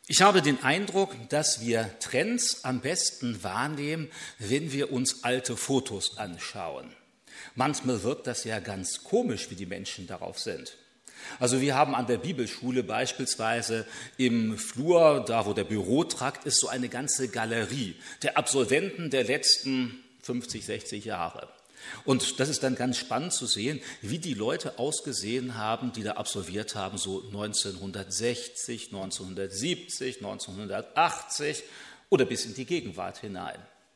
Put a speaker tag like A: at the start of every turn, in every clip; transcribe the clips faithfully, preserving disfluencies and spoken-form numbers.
A: Ich habe den Eindruck, dass wir Trends am besten wahrnehmen, wenn wir uns alte Fotos anschauen. Manchmal wirkt das ja ganz komisch, wie die Menschen darauf sind. Also wir haben an der Bibelschule beispielsweise im Flur, da wo der Bürotrakt ist, so eine ganze Galerie der Absolventen der letzten fünfzig, sechzig Jahre. Und das ist dann ganz spannend zu sehen, wie die Leute ausgesehen haben, die da absolviert haben, so neunzehnhundertsechzig, neunzehnhundertsiebzig, neunzehnhundertachtzig oder bis in die Gegenwart hinein.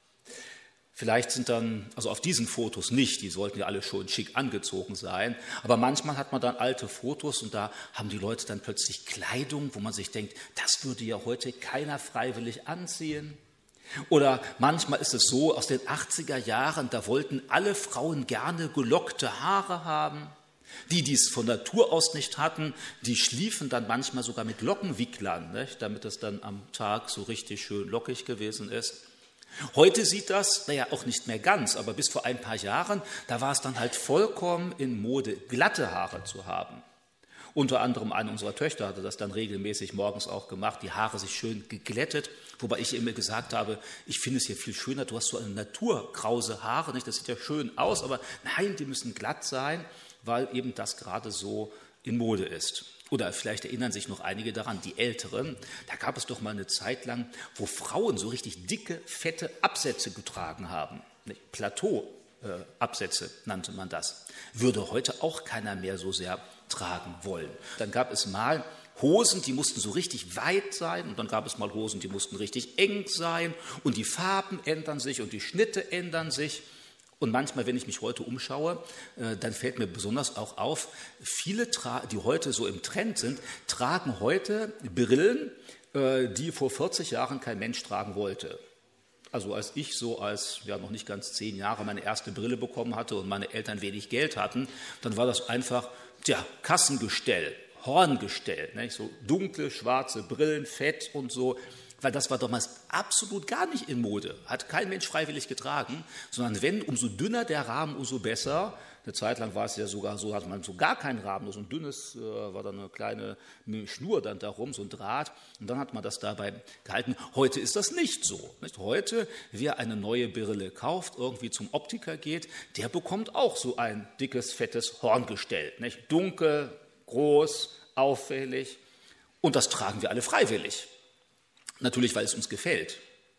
A: Vielleicht sind dann, also auf diesen Fotos nicht, die sollten ja alle schon schick angezogen sein, aber manchmal hat man dann alte Fotos und da haben die Leute dann plötzlich Kleidung, wo man sich denkt, das würde ja heute keiner freiwillig anziehen. Oder manchmal ist es so, aus den achtziger Jahren, da wollten alle Frauen gerne gelockte Haare haben. Die, die es von Natur aus nicht hatten, die schliefen dann manchmal sogar mit Lockenwicklern, nicht? Damit es dann am Tag so richtig schön lockig gewesen ist. Heute sieht das, naja, auch nicht mehr ganz, aber bis vor ein paar Jahren, da war es dann halt vollkommen in Mode, glatte Haare zu haben. Unter anderem eine unserer Töchter hatte das dann regelmäßig morgens auch gemacht, die Haare sich schön geglättet, wobei ich immer gesagt habe, ich finde es hier viel schöner, du hast so eine naturkrause Haare, nicht? Das sieht ja schön aus, aber nein, die müssen glatt sein, weil eben das gerade so in Mode ist. Oder vielleicht erinnern sich noch einige daran, die Älteren, da gab es doch mal eine Zeit lang, wo Frauen so richtig dicke, fette Absätze getragen haben, nicht? Plateau. Absätze nannte man das, würde heute auch keiner mehr so sehr tragen wollen. Dann gab es mal Hosen, die mussten so richtig weit sein und dann gab es mal Hosen, die mussten richtig eng sein und die Farben ändern sich und die Schnitte ändern sich. Und manchmal, wenn ich mich heute umschaue, dann fällt mir besonders auch auf, viele, die heute so im Trend sind, tragen heute Brillen, die vor vierzig Jahren kein Mensch tragen wollte. Also als ich so als ja noch nicht ganz zehn Jahre meine erste Brille bekommen hatte und meine Eltern wenig Geld hatten, dann war das einfach tja, Kassengestell, Horngestell, nicht? So dunkle, schwarze Brillen, fett und so, weil das war damals absolut gar nicht in Mode, hat kein Mensch freiwillig getragen, sondern wenn, umso dünner der Rahmen, umso besser. Eine Zeit lang war es ja sogar so, hatte man so gar keinen Rahmen, nur so ein dünnes, äh, war da eine kleine Schnur dann darum, so ein Draht. Und dann hat man das dabei gehalten. Heute ist das nicht so. Nicht? Heute, wer eine neue Brille kauft, irgendwie zum Optiker geht, der bekommt auch so ein dickes, fettes Horngestell. Nicht? Dunkel, groß, auffällig. Und das tragen wir alle freiwillig. Natürlich, weil es uns gefällt.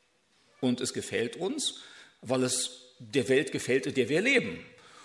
A: Und es gefällt uns, weil es der Welt gefällt, in der wir leben.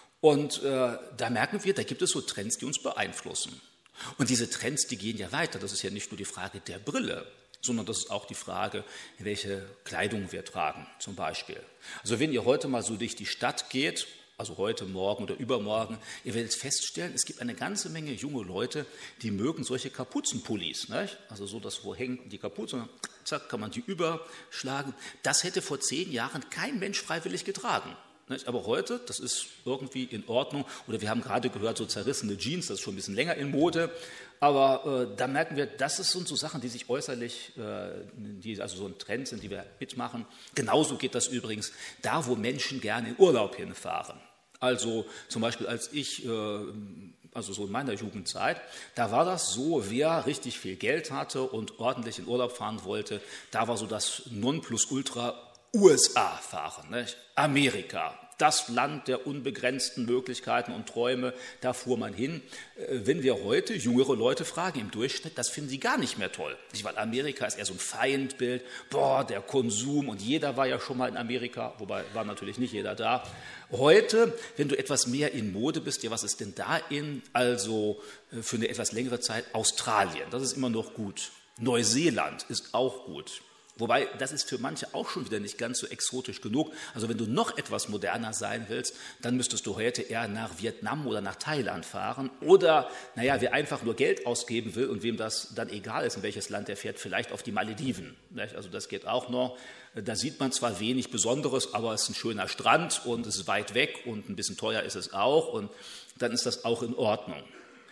A: Und äh, da merken wir, da gibt es so Trends, die uns beeinflussen. Und diese Trends, die gehen ja weiter. Das ist ja nicht nur die Frage der Brille, sondern das ist auch die Frage, welche Kleidung wir tragen zum Beispiel. Also wenn ihr heute mal so durch die Stadt geht, also heute, morgen oder übermorgen, ihr werdet feststellen, es gibt eine ganze Menge junge Leute, die mögen solche Kapuzenpullis. Nicht? Also so, dass wo hängt die Kapuze, zack, kann man die überschlagen. Das hätte vor zehn Jahren kein Mensch freiwillig getragen. Aber heute, das ist irgendwie in Ordnung. Oder wir haben gerade gehört, so zerrissene Jeans, das ist schon ein bisschen länger in Mode. Aber äh, da merken wir, das sind so Sachen, die sich äußerlich, äh, die also so ein Trend sind, die wir mitmachen. Genauso geht das übrigens da, wo Menschen gerne in Urlaub hinfahren. Also zum Beispiel, als ich, äh, also so in meiner Jugendzeit, da war das so, wer richtig viel Geld hatte und ordentlich in Urlaub fahren wollte, da war so das Nonplusultra U S A fahren, nicht? Amerika, das Land der unbegrenzten Möglichkeiten und Träume, da fuhr man hin. Wenn wir heute jüngere Leute fragen, im Durchschnitt, das finden sie gar nicht mehr toll. Weil Amerika ist eher so ein Feindbild, boah, der Konsum und jeder war ja schon mal in Amerika, wobei war natürlich nicht jeder da. Heute, wenn du etwas mehr in Mode bist, ja, was ist denn da in? Also für eine etwas längere Zeit Australien, das ist immer noch gut. Neuseeland ist auch gut. Wobei, das ist für manche auch schon wieder nicht ganz so exotisch genug. Also wenn du noch etwas moderner sein willst, dann müsstest du heute eher nach Vietnam oder nach Thailand fahren. Oder, naja, wer einfach nur Geld ausgeben will und wem das dann egal ist, in welches Land er fährt, vielleicht auf die Malediven. Also das geht auch noch. Da sieht man zwar wenig Besonderes, aber es ist ein schöner Strand und es ist weit weg und ein bisschen teuer ist es auch. Und dann ist das auch in Ordnung.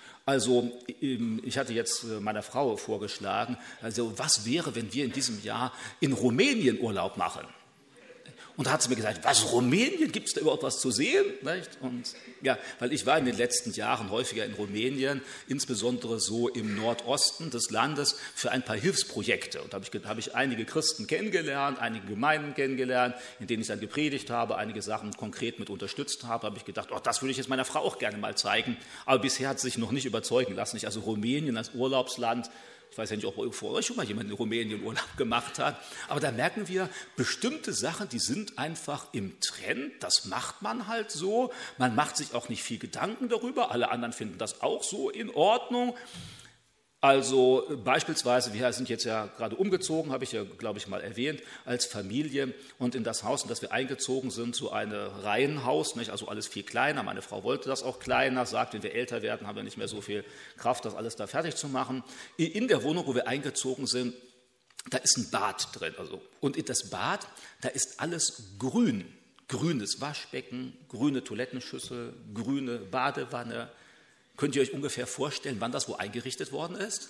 A: Also ich hatte jetzt meiner Frau vorgeschlagen, also was wäre, wenn wir in diesem Jahr in Rumänien Urlaub machen? Und da hat sie mir gesagt, was, Rumänien, gibt es da überhaupt was zu sehen? Nicht? Und ja, weil ich war in den letzten Jahren häufiger in Rumänien, insbesondere so im Nordosten des Landes, für ein paar Hilfsprojekte. Und da habe ich, hab ich einige Christen kennengelernt, einige Gemeinden kennengelernt, in denen ich dann gepredigt habe, einige Sachen konkret mit unterstützt habe. Da habe ich gedacht, oh, das würde ich jetzt meiner Frau auch gerne mal zeigen. Aber bisher hat sie sich noch nicht überzeugen lassen. Also Rumänien als Urlaubsland, ich weiß ja nicht, ob vor euch schon mal jemand in Rumänien Urlaub gemacht hat, aber da merken wir, bestimmte Sachen, die sind einfach im Trend, das macht man halt so, man macht sich auch nicht viel Gedanken darüber, alle anderen finden das auch so in Ordnung. Also beispielsweise, wir sind jetzt ja gerade umgezogen, habe ich ja, glaube ich, mal erwähnt, als Familie und in das Haus, in das wir eingezogen sind, so ein Reihenhaus, nicht? Also alles viel kleiner. Meine Frau wollte das auch kleiner, sagt, wenn wir älter werden, haben wir nicht mehr so viel Kraft, das alles da fertig zu machen. In der Wohnung, wo wir eingezogen sind, da ist ein Bad drin. Also, und in das Bad, da ist alles grün. Grünes Waschbecken, grüne Toilettenschüssel, grüne Badewanne. Könnt ihr euch ungefähr vorstellen, wann das wo eingerichtet worden ist?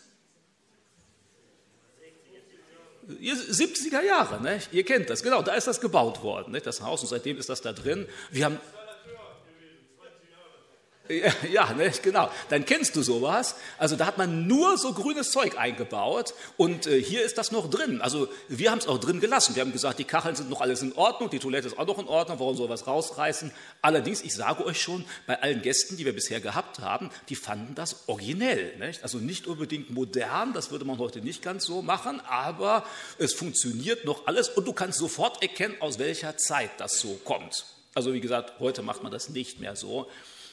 A: siebziger Jahre, ne? Ihr kennt das, genau, da ist das gebaut worden, ne? Das Haus, und seitdem ist das da drin. Wir haben Ja, ja, ne, genau. Dann kennst du sowas. Also da hat man nur so grünes Zeug eingebaut und äh, hier ist das noch drin. Also wir haben es auch drin gelassen. Wir haben gesagt, die Kacheln sind noch alles in Ordnung, die Toilette ist auch noch in Ordnung, warum soll was rausreißen? Allerdings, ich sage euch schon, bei allen Gästen, die wir bisher gehabt haben, die fanden das originell. Nicht? Also nicht unbedingt modern, das würde man heute nicht ganz so machen, aber es funktioniert noch alles und du kannst sofort erkennen, aus welcher Zeit das so kommt. Also wie gesagt, heute macht man das nicht mehr so.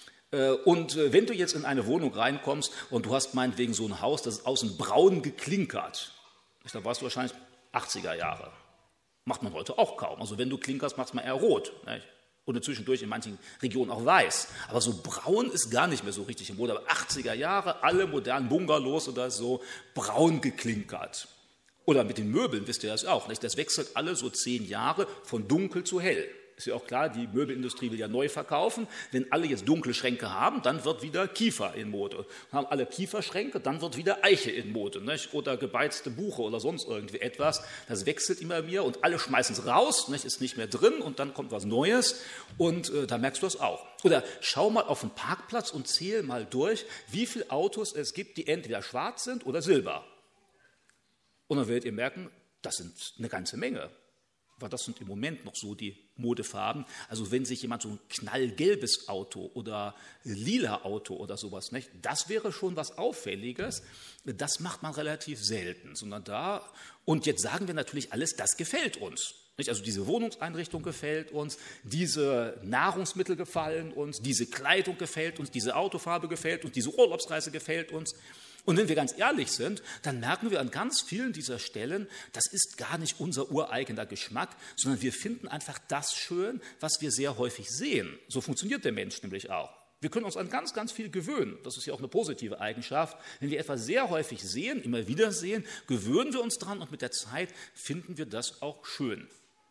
A: Und wenn du jetzt in eine Wohnung reinkommst und du hast meinetwegen so ein Haus, das ist außen braun geklinkert, da warst du wahrscheinlich achtziger Jahre. Macht man heute auch kaum. Also wenn du klinkerst, macht man eher rot. Nicht? Und zwischendurch in manchen Regionen auch weiß. Aber so braun ist gar nicht mehr so richtig im Mode. Aber achtziger Jahre, alle modernen Bungalows oder so, braun geklinkert. Oder mit den Möbeln, wisst ihr das auch. Nicht? Das wechselt alle so zehn Jahre von dunkel zu hell. Ist ja auch klar, die Möbelindustrie will ja neu verkaufen. Wenn alle jetzt dunkle Schränke haben, dann wird wieder Kiefer in Mode. Haben alle Kieferschränke, dann wird wieder Eiche in Mode. Nicht? Oder gebeizte Buche oder sonst irgendwie etwas. Das wechselt immer mehr und alle schmeißen es raus, nicht? Ist nicht mehr drin und dann kommt was Neues und äh, da merkst du das auch. Oder schau mal auf den Parkplatz und zähl mal durch, wie viele Autos es gibt, die entweder schwarz sind oder silber. Und dann werdet ihr merken, das sind eine ganze Menge. Weil das sind im Moment noch so die Modefarben. Also wenn sich jemand so ein knallgelbes Auto oder lila Auto oder sowas, nicht, das wäre schon was Auffälliges. Das macht man relativ selten, sondern da, und jetzt sagen wir natürlich alles, das gefällt uns. Nicht? Also diese Wohnungseinrichtung gefällt uns, diese Nahrungsmittel gefallen uns, diese Kleidung gefällt uns, diese Autofarbe gefällt uns, diese Urlaubsreise gefällt uns. Und wenn wir ganz ehrlich sind, dann merken wir an ganz vielen dieser Stellen, das ist gar nicht unser ureigener Geschmack, sondern wir finden einfach das schön, was wir sehr häufig sehen. So funktioniert der Mensch nämlich auch. Wir können uns an ganz, ganz viel gewöhnen. Das ist ja auch eine positive Eigenschaft. Wenn wir etwas sehr häufig sehen, immer wieder sehen, gewöhnen wir uns dran und mit der Zeit finden wir das auch schön.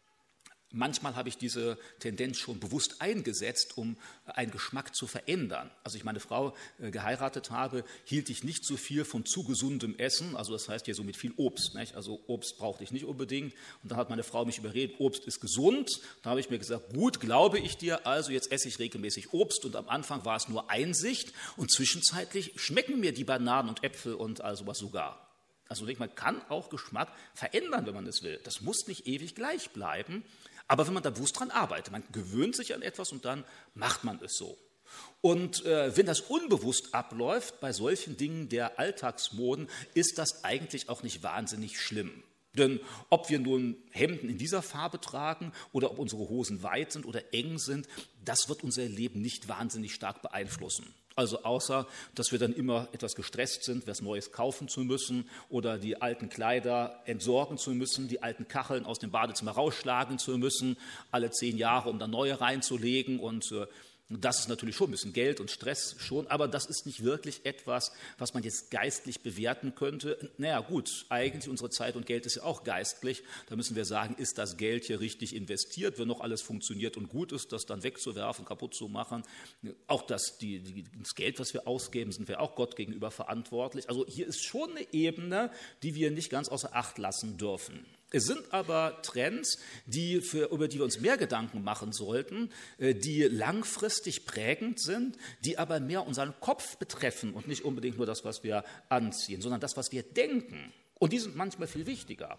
A: Manchmal habe ich diese Tendenz schon bewusst eingesetzt, um einen Geschmack zu verändern. Als ich meine Frau geheiratet habe, hielt ich nicht so viel von zu gesundem Essen, also das heißt hier so mit viel Obst. Nicht? Also Obst brauchte ich nicht unbedingt. Und dann hat meine Frau mich überredet, Obst ist gesund. Da habe ich mir gesagt, gut, glaube ich dir, also jetzt esse ich regelmäßig Obst. Und am Anfang war es nur Einsicht und zwischenzeitlich schmecken mir die Bananen und Äpfel und all sowas sogar. Also man kann auch Geschmack verändern, wenn man es will. Das muss nicht ewig gleich bleiben. Aber wenn man da bewusst dran arbeitet, man gewöhnt sich an etwas und dann macht man es so. Und äh, wenn das unbewusst abläuft, bei solchen Dingen der Alltagsmoden, ist das eigentlich auch nicht wahnsinnig schlimm. Denn ob wir nun Hemden in dieser Farbe tragen oder ob unsere Hosen weit sind oder eng sind, das wird unser Leben nicht wahnsinnig stark beeinflussen. Also außer, dass wir dann immer etwas gestresst sind, was Neues kaufen zu müssen oder die alten Kleider entsorgen zu müssen, die alten Kacheln aus dem Badezimmer rausschlagen zu müssen, alle zehn Jahre, um dann neue reinzulegen. Und äh, das ist natürlich schon ein bisschen Geld und Stress schon, aber das ist nicht wirklich etwas, was man jetzt geistlich bewerten könnte. Naja gut, eigentlich unsere Zeit und Geld ist ja auch geistlich. Da müssen wir sagen, ist das Geld hier richtig investiert, wenn noch alles funktioniert und gut ist, das dann wegzuwerfen, kaputt zu machen. Auch das, die, die, das Geld, was wir ausgeben, sind wir auch Gott gegenüber verantwortlich. Also hier ist schon eine Ebene, die wir nicht ganz außer Acht lassen dürfen. Es sind aber Trends, die für, über die wir uns mehr Gedanken machen sollten, die langfristig prägend sind, die aber mehr unseren Kopf betreffen und nicht unbedingt nur das, was wir anziehen, sondern das, was wir denken. Und die sind manchmal viel wichtiger.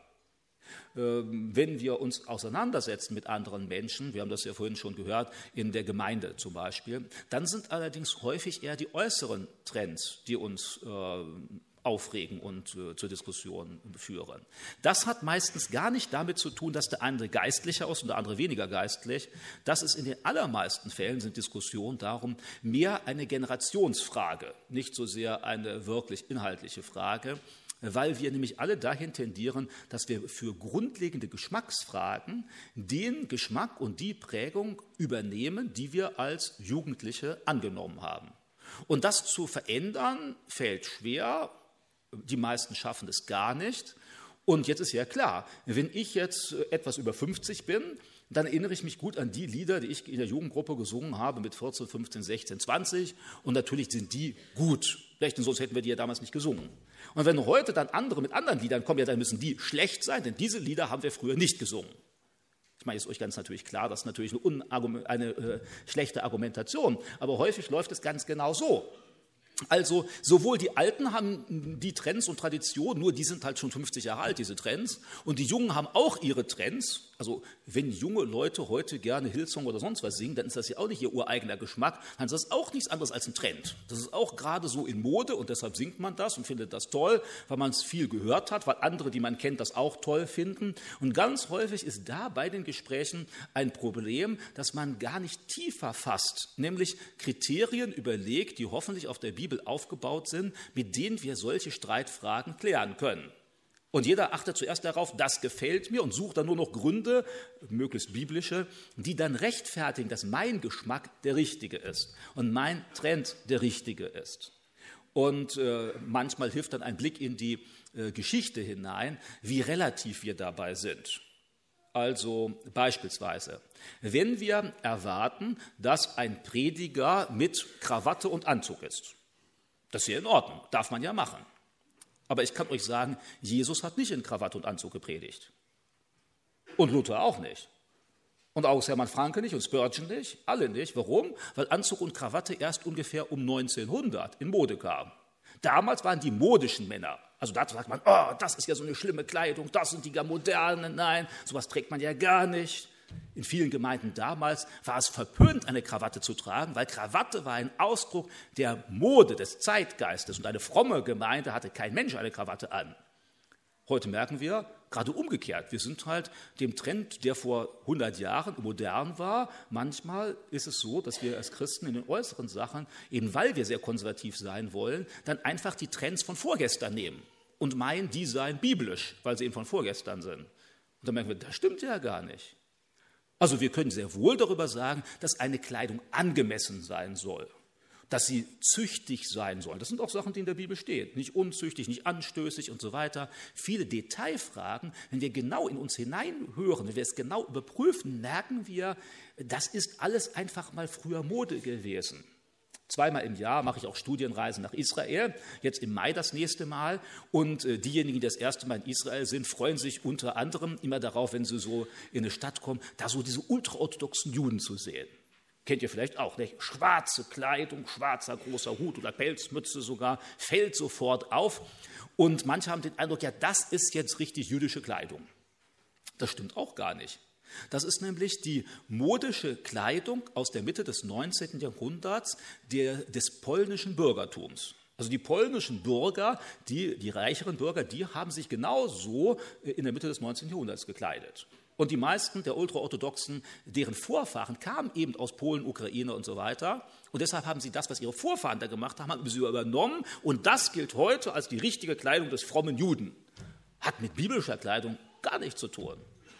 A: Wenn wir uns auseinandersetzen mit anderen Menschen, wir haben das ja vorhin schon gehört, in der Gemeinde zum Beispiel, dann sind allerdings häufig eher die äußeren Trends, die uns äh, aufregen und äh, zur Diskussion führen. Das hat meistens gar nicht damit zu tun, dass der eine geistlicher ist und der andere weniger geistlich. Das ist in den allermeisten Fällen, sind Diskussionen darum, mehr eine Generationsfrage, nicht so sehr eine wirklich inhaltliche Frage, weil wir nämlich alle dahin tendieren, dass wir für grundlegende Geschmacksfragen den Geschmack und die Prägung übernehmen, die wir als Jugendliche angenommen haben. Und das zu verändern, fällt schwer. Die meisten schaffen es gar nicht. Und jetzt ist ja klar, wenn ich jetzt etwas über fünfzig bin, dann erinnere ich mich gut an die Lieder, die ich in der Jugendgruppe gesungen habe mit vierzehn, fünfzehn, sechzehn, zwanzig. Und natürlich sind die gut. Vielleicht, sonst hätten wir die ja damals nicht gesungen. Und wenn heute dann andere mit anderen Liedern kommen, ja, dann müssen die schlecht sein, denn diese Lieder haben wir früher nicht gesungen. Ich meine, ist euch ganz natürlich klar, das ist natürlich eine, eine, eine äh, schlechte Argumentation, aber häufig läuft es ganz genau so. Also sowohl die Alten haben die Trends und Traditionen, nur die sind halt schon fünfzig Jahre alt, diese Trends, und die Jungen haben auch ihre Trends. Also wenn junge Leute heute gerne Hillsong oder sonst was singen, dann ist das ja auch nicht ihr ureigener Geschmack, dann ist das auch nichts anderes als ein Trend. Das ist auch gerade so in Mode und deshalb singt man das und findet das toll, weil man es viel gehört hat, weil andere, die man kennt, das auch toll finden. Und ganz häufig ist da bei den Gesprächen ein Problem, dass man gar nicht tiefer fasst, nämlich Kriterien überlegt, die hoffentlich auf der Bibel aufgebaut sind, mit denen wir solche Streitfragen klären können. Und jeder achtet zuerst darauf, das gefällt mir und sucht dann nur noch Gründe, möglichst biblische, die dann rechtfertigen, dass mein Geschmack der richtige ist und mein Trend der richtige ist. Und äh, manchmal hilft dann ein Blick in die äh, Geschichte hinein, wie relativ wir dabei sind. Also beispielsweise, wenn wir erwarten, dass ein Prediger mit Krawatte und Anzug ist, das ist ja in Ordnung, darf man ja machen. Aber ich kann euch sagen, Jesus hat nicht in Krawatte und Anzug gepredigt. Und Luther auch nicht. Und auch Hermann Francke nicht und Spurgeon nicht, alle nicht. Warum? Weil Anzug und Krawatte erst ungefähr um neunzehnhundert in Mode kamen. Damals waren die modischen Männer. Also da sagt man, oh, das ist ja so eine schlimme Kleidung, das sind die gar modernen. Nein, sowas trägt man ja gar nicht. In vielen Gemeinden damals war es verpönt, eine Krawatte zu tragen, weil Krawatte war ein Ausdruck der Mode, des Zeitgeistes. Und eine fromme Gemeinde hatte kein Mensch eine Krawatte an. Heute merken wir, gerade umgekehrt, wir sind halt dem Trend, der vor hundert Jahren modern war. Manchmal ist es so, dass wir als Christen in den äußeren Sachen, eben weil wir sehr konservativ sein wollen, dann einfach die Trends von vorgestern nehmen und meinen, die seien biblisch, weil sie eben von vorgestern sind. Und dann merken wir, das stimmt ja gar nicht. Also wir können sehr wohl darüber sagen, dass eine Kleidung angemessen sein soll, dass sie züchtig sein soll. Das sind auch Sachen, die in der Bibel stehen. Nicht unzüchtig, nicht anstößig und so weiter. Viele Detailfragen, wenn wir genau in uns hineinhören, wenn wir es genau überprüfen, merken wir, das ist alles einfach mal früher Mode gewesen. Zweimal im Jahr mache ich auch Studienreisen nach Israel, jetzt im Mai das nächste Mal. Und äh, diejenigen, die das erste Mal in Israel sind, freuen sich unter anderem immer darauf, wenn sie so in eine Stadt kommen, da so diese ultraorthodoxen Juden zu sehen. Kennt ihr vielleicht auch, nicht? Schwarze Kleidung, schwarzer großer Hut oder Pelzmütze sogar, fällt sofort auf. Und manche haben den Eindruck, ja, das ist jetzt richtig jüdische Kleidung. Das stimmt auch gar nicht. Das ist nämlich die modische Kleidung aus der Mitte des neunzehnten Jahrhunderts der, des polnischen Bürgertums. Also die polnischen Bürger, die, die reicheren Bürger, die haben sich genau so in der Mitte des neunzehnten Jahrhunderts gekleidet. Und die meisten der Ultraorthodoxen, deren Vorfahren kamen eben aus Polen, Ukraine und so weiter. Und deshalb haben sie das, was ihre Vorfahren da gemacht haben, haben sie übernommen. Und das gilt heute als die richtige Kleidung des frommen Juden. Hat mit biblischer Kleidung gar nichts zu tun.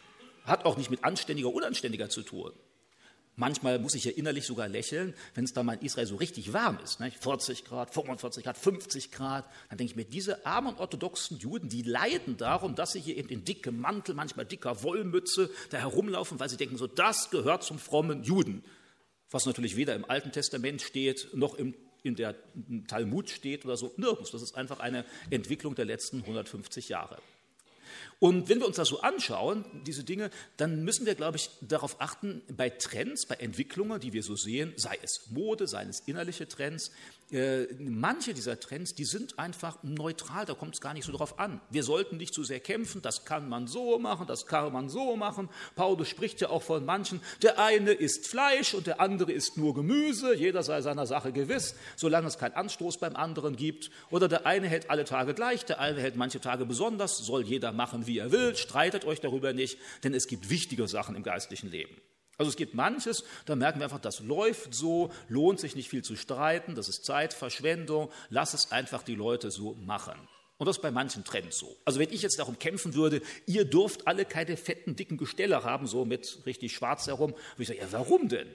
A: Hat auch nicht mit anständiger oder unanständiger zu tun. Manchmal muss ich ja innerlich sogar lächeln, wenn es da mal in Israel so richtig warm ist. Ne? vierzig Grad, fünfundvierzig Grad, fünfzig Grad. Dann denke ich mir, diese armen orthodoxen Juden, die leiden darum, dass sie hier eben in dickem Mantel, manchmal dicker Wollmütze da herumlaufen, weil sie denken, so das gehört zum frommen Juden. Was natürlich weder im Alten Testament steht, noch im, in der Talmud steht oder so. Nirgends. Das ist einfach eine Entwicklung der letzten hundertfünfzig Jahre. Und wenn wir uns das so anschauen, diese Dinge, dann müssen wir, glaube ich, darauf achten, bei Trends, bei Entwicklungen, die wir so sehen, sei es Mode, sei es innerliche Trends, äh, manche dieser Trends, die sind einfach neutral, da kommt es gar nicht so drauf an. Wir sollten nicht zu sehr kämpfen, das kann man so machen, das kann man so machen. Paulus spricht ja auch von manchen, der eine isst Fleisch und der andere isst nur Gemüse, jeder sei seiner Sache gewiss, solange es keinen Anstoß beim anderen gibt. Oder der eine hält alle Tage gleich, der eine hält manche Tage besonders, soll jeder machen, wie er will, streitet euch darüber nicht, denn es gibt wichtige Sachen im geistlichen Leben. Also es gibt manches, da merken wir einfach, das läuft so, lohnt sich nicht viel zu streiten, das ist Zeitverschwendung, lass es einfach die Leute so machen. Und das ist bei manchen Trends so. Also wenn ich jetzt darum kämpfen würde, ihr dürft alle keine fetten, dicken Gestelle haben, so mit richtig schwarz herum, würde ich sagen, ja warum denn?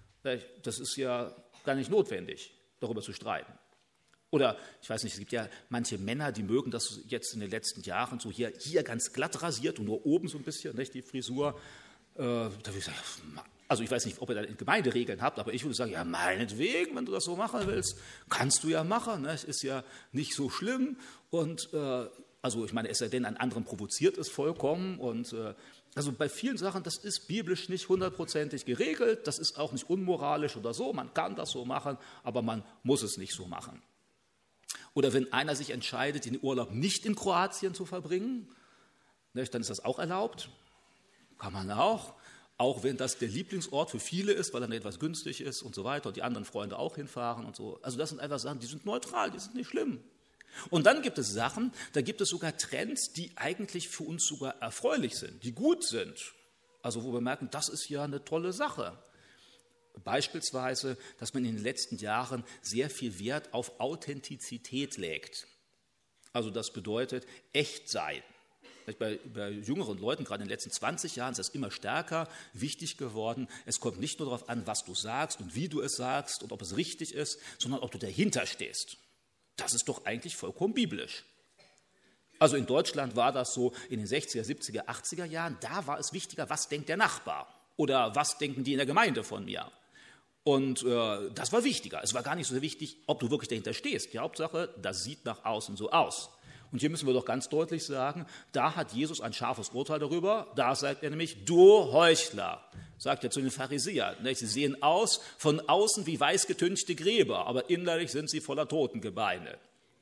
A: Das ist ja gar nicht notwendig, darüber zu streiten. Oder, ich weiß nicht, es gibt ja manche Männer, die mögen das jetzt in den letzten Jahren so hier, hier ganz glatt rasiert und nur oben so ein bisschen, nicht, die Frisur. Äh, da würde ich sagen, also ich weiß nicht, ob ihr da Gemeinderegeln habt, aber ich würde sagen, ja meinetwegen, wenn du das so machen willst, kannst du ja machen, ne? Es ist ja nicht so schlimm. Und äh, also ich meine, es sei denn, an anderen provoziert es vollkommen. Und äh, also bei vielen Sachen, das ist biblisch nicht hundertprozentig geregelt, das ist auch nicht unmoralisch oder so, man kann das so machen, aber man muss es nicht so machen. Oder wenn einer sich entscheidet, den Urlaub nicht in Kroatien zu verbringen, dann ist das auch erlaubt. Kann man auch. Auch wenn das der Lieblingsort für viele ist, weil er etwas günstig ist und so weiter und die anderen Freunde auch hinfahren und so. Also das sind einfach Sachen, die sind neutral, die sind nicht schlimm. Und dann gibt es Sachen, da gibt es sogar Trends, die eigentlich für uns sogar erfreulich sind, die gut sind. Also wo wir merken, das ist ja eine tolle Sache. Beispielsweise, dass man in den letzten Jahren sehr viel Wert auf Authentizität legt. Also das bedeutet echt sein. Bei, bei jüngeren Leuten, gerade in den letzten zwanzig Jahren, ist das immer stärker wichtig geworden. Es kommt nicht nur darauf an, was du sagst und wie du es sagst und ob es richtig ist, sondern ob du dahinter stehst. Das ist doch eigentlich vollkommen biblisch. Also in Deutschland war das so in den sechziger, siebziger, achtziger Jahren, da war es wichtiger, was denkt der Nachbar oder was denken die in der Gemeinde von mir. Und äh, das war wichtiger. Es war gar nicht so wichtig, ob du wirklich dahinter stehst. Die Hauptsache, das sieht nach außen so aus. Und hier müssen wir doch ganz deutlich sagen, da hat Jesus ein scharfes Urteil darüber. Da sagt er nämlich, du Heuchler, sagt er zu den Pharisäern. Sie sehen aus, von außen wie weiß getünchte Gräber, aber innerlich sind sie voller Totengebeine.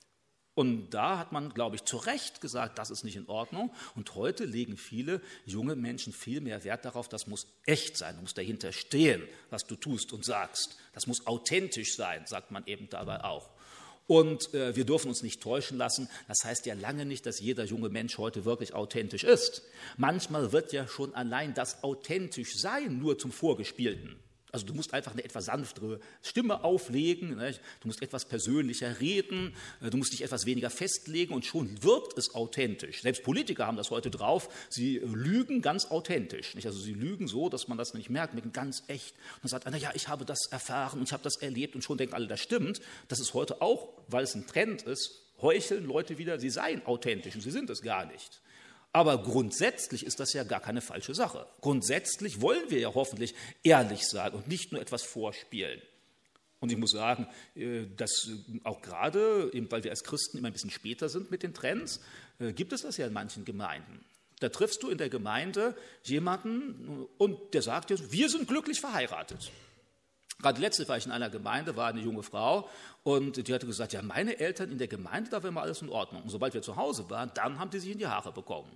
A: Und da hat man, glaube ich, zu Recht gesagt, das ist nicht in Ordnung. Und heute legen viele junge Menschen viel mehr Wert darauf, das muss echt sein, du musst dahinter stehen, was du tust und sagst. Das muss authentisch sein, sagt man eben dabei auch. Und äh, wir dürfen uns nicht täuschen lassen. Das heißt ja lange nicht, dass jeder junge Mensch heute wirklich authentisch ist. Manchmal wird ja schon allein das authentisch sein nur zum Vorgespielten. Also du musst einfach eine etwas sanftere Stimme auflegen, ne? Du musst etwas persönlicher reden, du musst dich etwas weniger festlegen und schon wirkt es authentisch. Selbst Politiker haben das heute drauf, sie lügen ganz authentisch. Nicht? Also sie lügen so, dass man das nicht merkt, mit ganz echt. Und dann sagt einer, ja, ich habe das erfahren und ich habe das erlebt und schon denken alle, das stimmt. Das ist heute auch, weil es ein Trend ist, heucheln Leute wieder, sie seien authentisch und sie sind es gar nicht. Aber grundsätzlich ist das ja gar keine falsche Sache. Grundsätzlich wollen wir ja hoffentlich ehrlich sein und nicht nur etwas vorspielen. Und ich muss sagen, dass auch gerade, eben weil wir als Christen immer ein bisschen später sind mit den Trends, gibt es das ja in manchen Gemeinden. Da triffst du in der Gemeinde jemanden und der sagt dir, wir sind glücklich verheiratet. Gerade letzte war ich in einer Gemeinde, war eine junge Frau und die hatte gesagt, ja, meine Eltern in der Gemeinde, da war immer alles in Ordnung. Und sobald wir zu Hause waren, dann haben die sich in die Haare bekommen.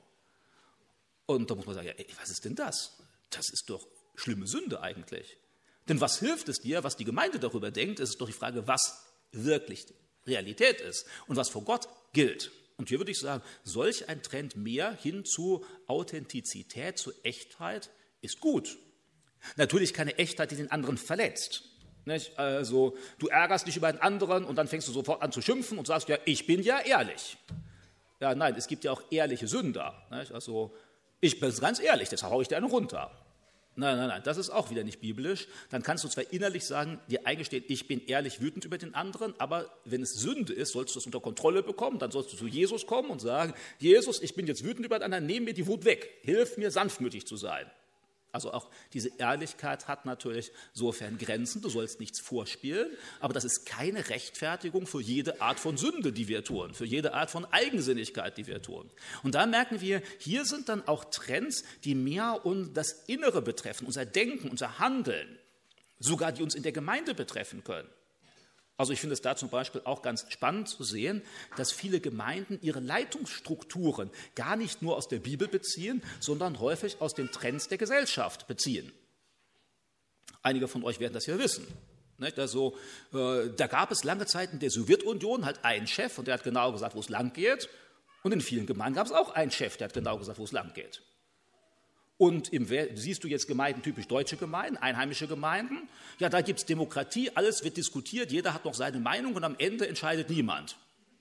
A: Und da muss man sagen, ja, ey, was ist denn das? Das ist doch schlimme Sünde eigentlich. Denn was hilft es dir, was die Gemeinde darüber denkt? Es ist doch die Frage, was wirklich Realität ist und was vor Gott gilt. Und hier würde ich sagen, solch ein Trend mehr hin zu Authentizität, zu Echtheit ist gut. Natürlich keine Echtheit, die den anderen verletzt. Nicht? Also du ärgerst dich über einen anderen und dann fängst du sofort an zu schimpfen und sagst, ja, ich bin ja ehrlich. Ja, nein, es gibt ja auch ehrliche Sünder. Nicht? Also ich bin ganz ehrlich, deshalb haue ich dir einen runter. Nein, nein, nein, das ist auch wieder nicht biblisch. Dann kannst du zwar innerlich sagen, dir eingestehen, ich bin ehrlich wütend über den anderen, aber wenn es Sünde ist, sollst du es unter Kontrolle bekommen, dann sollst du zu Jesus kommen und sagen, Jesus, ich bin jetzt wütend über den anderen, nehm mir die Wut weg, hilf mir sanftmütig zu sein. Also auch diese Ehrlichkeit hat natürlich sofern Grenzen, du sollst nichts vorspielen, aber das ist keine Rechtfertigung für jede Art von Sünde, die wir tun, für jede Art von Eigensinnigkeit, die wir tun. Und da merken wir, hier sind dann auch Trends, die mehr uns das Innere betreffen, unser Denken, unser Handeln, sogar die uns in der Gemeinde betreffen können. Also ich finde es da zum Beispiel auch ganz spannend zu sehen, dass viele Gemeinden ihre Leitungsstrukturen gar nicht nur aus der Bibel beziehen, sondern häufig aus den Trends der Gesellschaft beziehen. Einige von euch werden das ja wissen. Nicht? Also, äh, da gab es lange Zeit in der Sowjetunion halt einen Chef und der hat genau gesagt, wo es lang geht. Und in vielen Gemeinden gab es auch einen Chef, der hat genau gesagt, wo es lang geht. Und im, siehst du jetzt Gemeinden, typisch deutsche Gemeinden, einheimische Gemeinden, ja, da gibt es Demokratie, alles wird diskutiert, jeder hat noch seine Meinung und am Ende entscheidet niemand.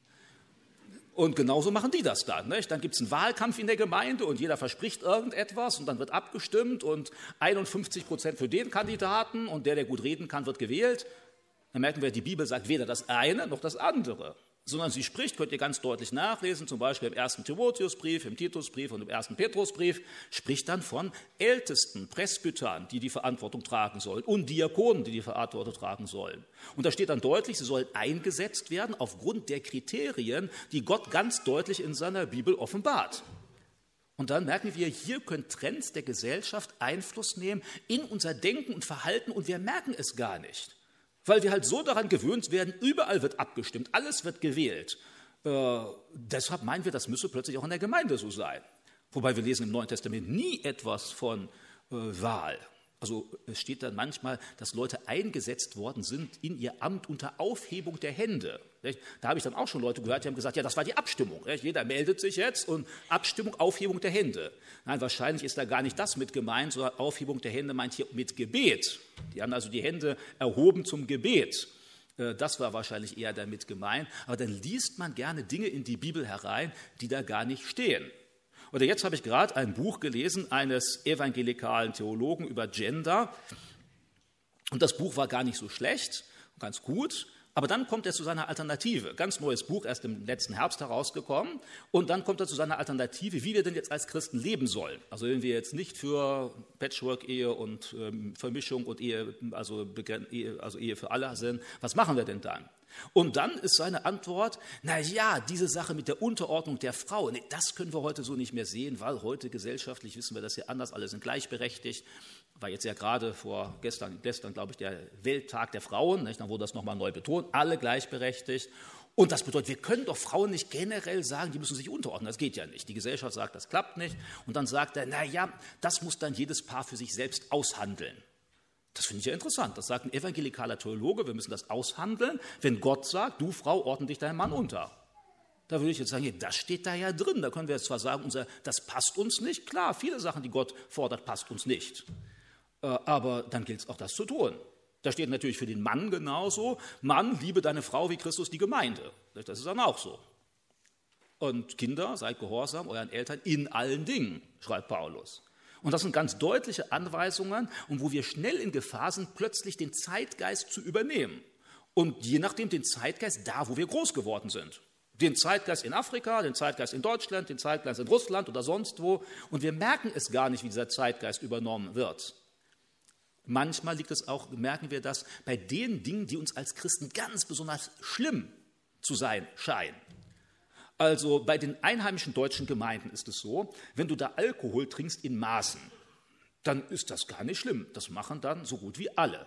A: Und genauso machen die das dann. Nicht? Dann gibt es einen Wahlkampf in der Gemeinde und jeder verspricht irgendetwas und dann wird abgestimmt und einundfünfzig Prozent für den Kandidaten und der, der gut reden kann, wird gewählt. Dann merken wir, die Bibel sagt weder das eine noch das andere, sondern sie spricht, könnt ihr ganz deutlich nachlesen, zum Beispiel im ersten Timotheusbrief, im Titusbrief und im ersten Petrusbrief, spricht dann von Ältesten, Presbytern, die die Verantwortung tragen sollen und Diakonen, die die Verantwortung tragen sollen. Und da steht dann deutlich, sie sollen eingesetzt werden aufgrund der Kriterien, die Gott ganz deutlich in seiner Bibel offenbart. Und dann merken wir, hier können Trends der Gesellschaft Einfluss nehmen in unser Denken und Verhalten und wir merken es gar nicht. Weil wir halt so daran gewöhnt werden, überall wird abgestimmt, alles wird gewählt. Äh, deshalb meinen wir, das müsse plötzlich auch in der Gemeinde so sein. Wobei wir lesen im Neuen Testament nie etwas von äh, Wahl. Also es steht dann manchmal, dass Leute eingesetzt worden sind in ihr Amt unter Aufhebung der Hände. Da habe ich dann auch schon Leute gehört, die haben gesagt, ja, das war die Abstimmung. Jeder meldet sich jetzt und Abstimmung, Aufhebung der Hände. Nein, wahrscheinlich ist da gar nicht das mit gemeint, sondern Aufhebung der Hände meint hier mit Gebet. Die haben also die Hände erhoben zum Gebet. Das war wahrscheinlich eher damit gemeint. Aber dann liest man gerne Dinge in die Bibel herein, die da gar nicht stehen. Oder jetzt habe ich gerade ein Buch gelesen eines evangelikalen Theologen über Gender. Und das Buch war gar nicht so schlecht, ganz gut. Aber dann kommt er zu seiner Alternative. Ganz neues Buch, erst im letzten Herbst herausgekommen. Und dann kommt er zu seiner Alternative, wie wir denn jetzt als Christen leben sollen. Also wenn wir jetzt nicht für Patchwork-Ehe und ähm, Vermischung und Ehe also, Ehe, also Ehe für alle sind, was machen wir denn dann? Und dann ist seine Antwort, na ja, diese Sache mit der Unterordnung der Frau, nee, das können wir heute so nicht mehr sehen, weil heute gesellschaftlich wissen wir das ja anders, alle sind gleichberechtigt. War jetzt ja gerade vor gestern, gestern glaube ich, der Welttag der Frauen, nicht? Dann wurde das nochmal neu betont, alle gleichberechtigt. Und das bedeutet, wir können doch Frauen nicht generell sagen, die müssen sich unterordnen, das geht ja nicht. Die Gesellschaft sagt, das klappt nicht. Und dann sagt er, na ja, das muss dann jedes Paar für sich selbst aushandeln. Das finde ich ja interessant. Das sagt ein evangelikaler Theologe, wir müssen das aushandeln, wenn Gott sagt, du Frau, ordne dich deinem Mann unter. Da würde ich jetzt sagen, das steht da ja drin. Da können wir jetzt zwar sagen, unser, das passt uns nicht. Klar, viele Sachen, die Gott fordert, passt uns nicht. Aber dann gilt es auch, das zu tun. Da steht natürlich für den Mann genauso, Mann, liebe deine Frau wie Christus die Gemeinde. Das ist dann auch so. Und Kinder, seid gehorsam euren Eltern in allen Dingen, schreibt Paulus. Und das sind ganz deutliche Anweisungen, und wo wir schnell in Gefahr sind, plötzlich den Zeitgeist zu übernehmen. Und je nachdem den Zeitgeist da, wo wir groß geworden sind. Den Zeitgeist in Afrika, den Zeitgeist in Deutschland, den Zeitgeist in Russland oder sonst wo. Und wir merken es gar nicht, wie dieser Zeitgeist übernommen wird. Manchmal liegt es auch, merken wir das, bei den Dingen, die uns als Christen ganz besonders schlimm zu sein scheinen. Also bei den einheimischen deutschen Gemeinden ist es so, wenn du da Alkohol trinkst in Maßen, dann ist das gar nicht schlimm. Das machen dann so gut wie alle.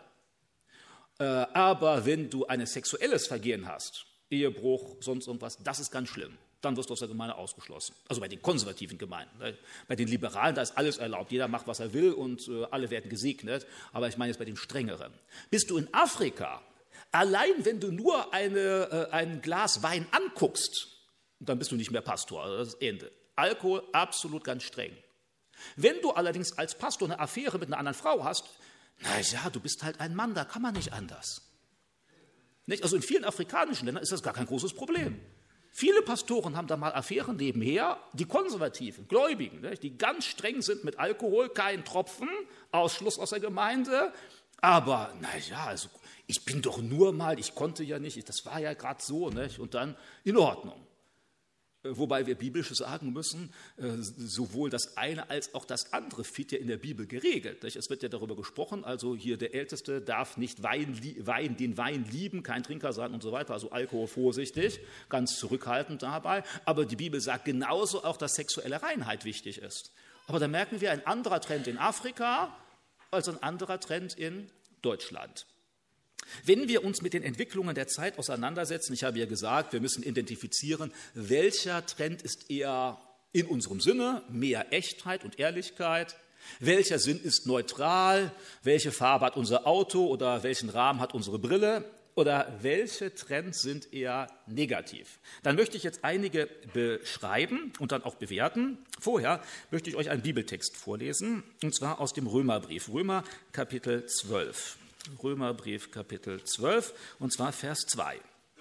A: Äh, aber wenn du ein sexuelles Vergehen hast, Ehebruch, sonst irgendwas, das ist ganz schlimm. Dann wirst du aus der Gemeinde ausgeschlossen. Also bei den konservativen Gemeinden. Bei den Liberalen, da ist alles erlaubt. Jeder macht, was er will und äh, alle werden gesegnet. Aber ich meine jetzt bei den strengeren. Bist du in Afrika, allein wenn du nur eine, äh, ein Glas Wein anguckst, dann bist du nicht mehr Pastor. Also das ist Ende. Alkohol absolut ganz streng. Wenn du allerdings als Pastor eine Affäre mit einer anderen Frau hast, na ja, du bist halt ein Mann, da kann man nicht anders. Nicht? Also in vielen afrikanischen Ländern ist das gar kein großes Problem. Viele Pastoren haben da mal Affären nebenher, die Konservativen, Gläubigen, nicht? Die ganz streng sind mit Alkohol, kein Tropfen, Ausschluss aus der Gemeinde. Aber naja, also ich bin doch nur mal, ich konnte ja nicht, das war ja gerade so, nicht? Und dann in Ordnung. Wobei wir biblisch sagen müssen, sowohl das eine als auch das andere wird ja in der Bibel geregelt. Es wird ja darüber gesprochen, also hier der Älteste darf nicht Wein, Wein, den Wein lieben, kein Trinker sein und so weiter, also Alkohol vorsichtig, ganz zurückhaltend dabei. Aber die Bibel sagt genauso auch, dass sexuelle Reinheit wichtig ist. Aber da merken wir ein anderer Trend in Afrika als ein anderer Trend in Deutschland. Wenn wir uns mit den Entwicklungen der Zeit auseinandersetzen, ich habe ja gesagt, wir müssen identifizieren, welcher Trend ist eher in unserem Sinne, mehr Echtheit und Ehrlichkeit, welcher Sinn ist neutral, welche Farbe hat unser Auto oder welchen Rahmen hat unsere Brille oder welche Trends sind eher negativ. Dann möchte ich jetzt einige beschreiben und dann auch bewerten. Vorher möchte ich euch einen Bibeltext vorlesen, und zwar aus dem Römerbrief, Römer Kapitel zwölf. Römerbrief Kapitel zwölf, und zwar Vers zwei.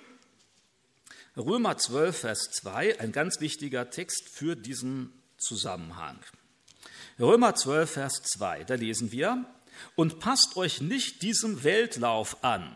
A: Römer zwölf, Vers zwei, ein ganz wichtiger Text für diesen Zusammenhang. Römer zwölf, Vers zwei, da lesen wir: Und passt euch nicht diesem Weltlauf an.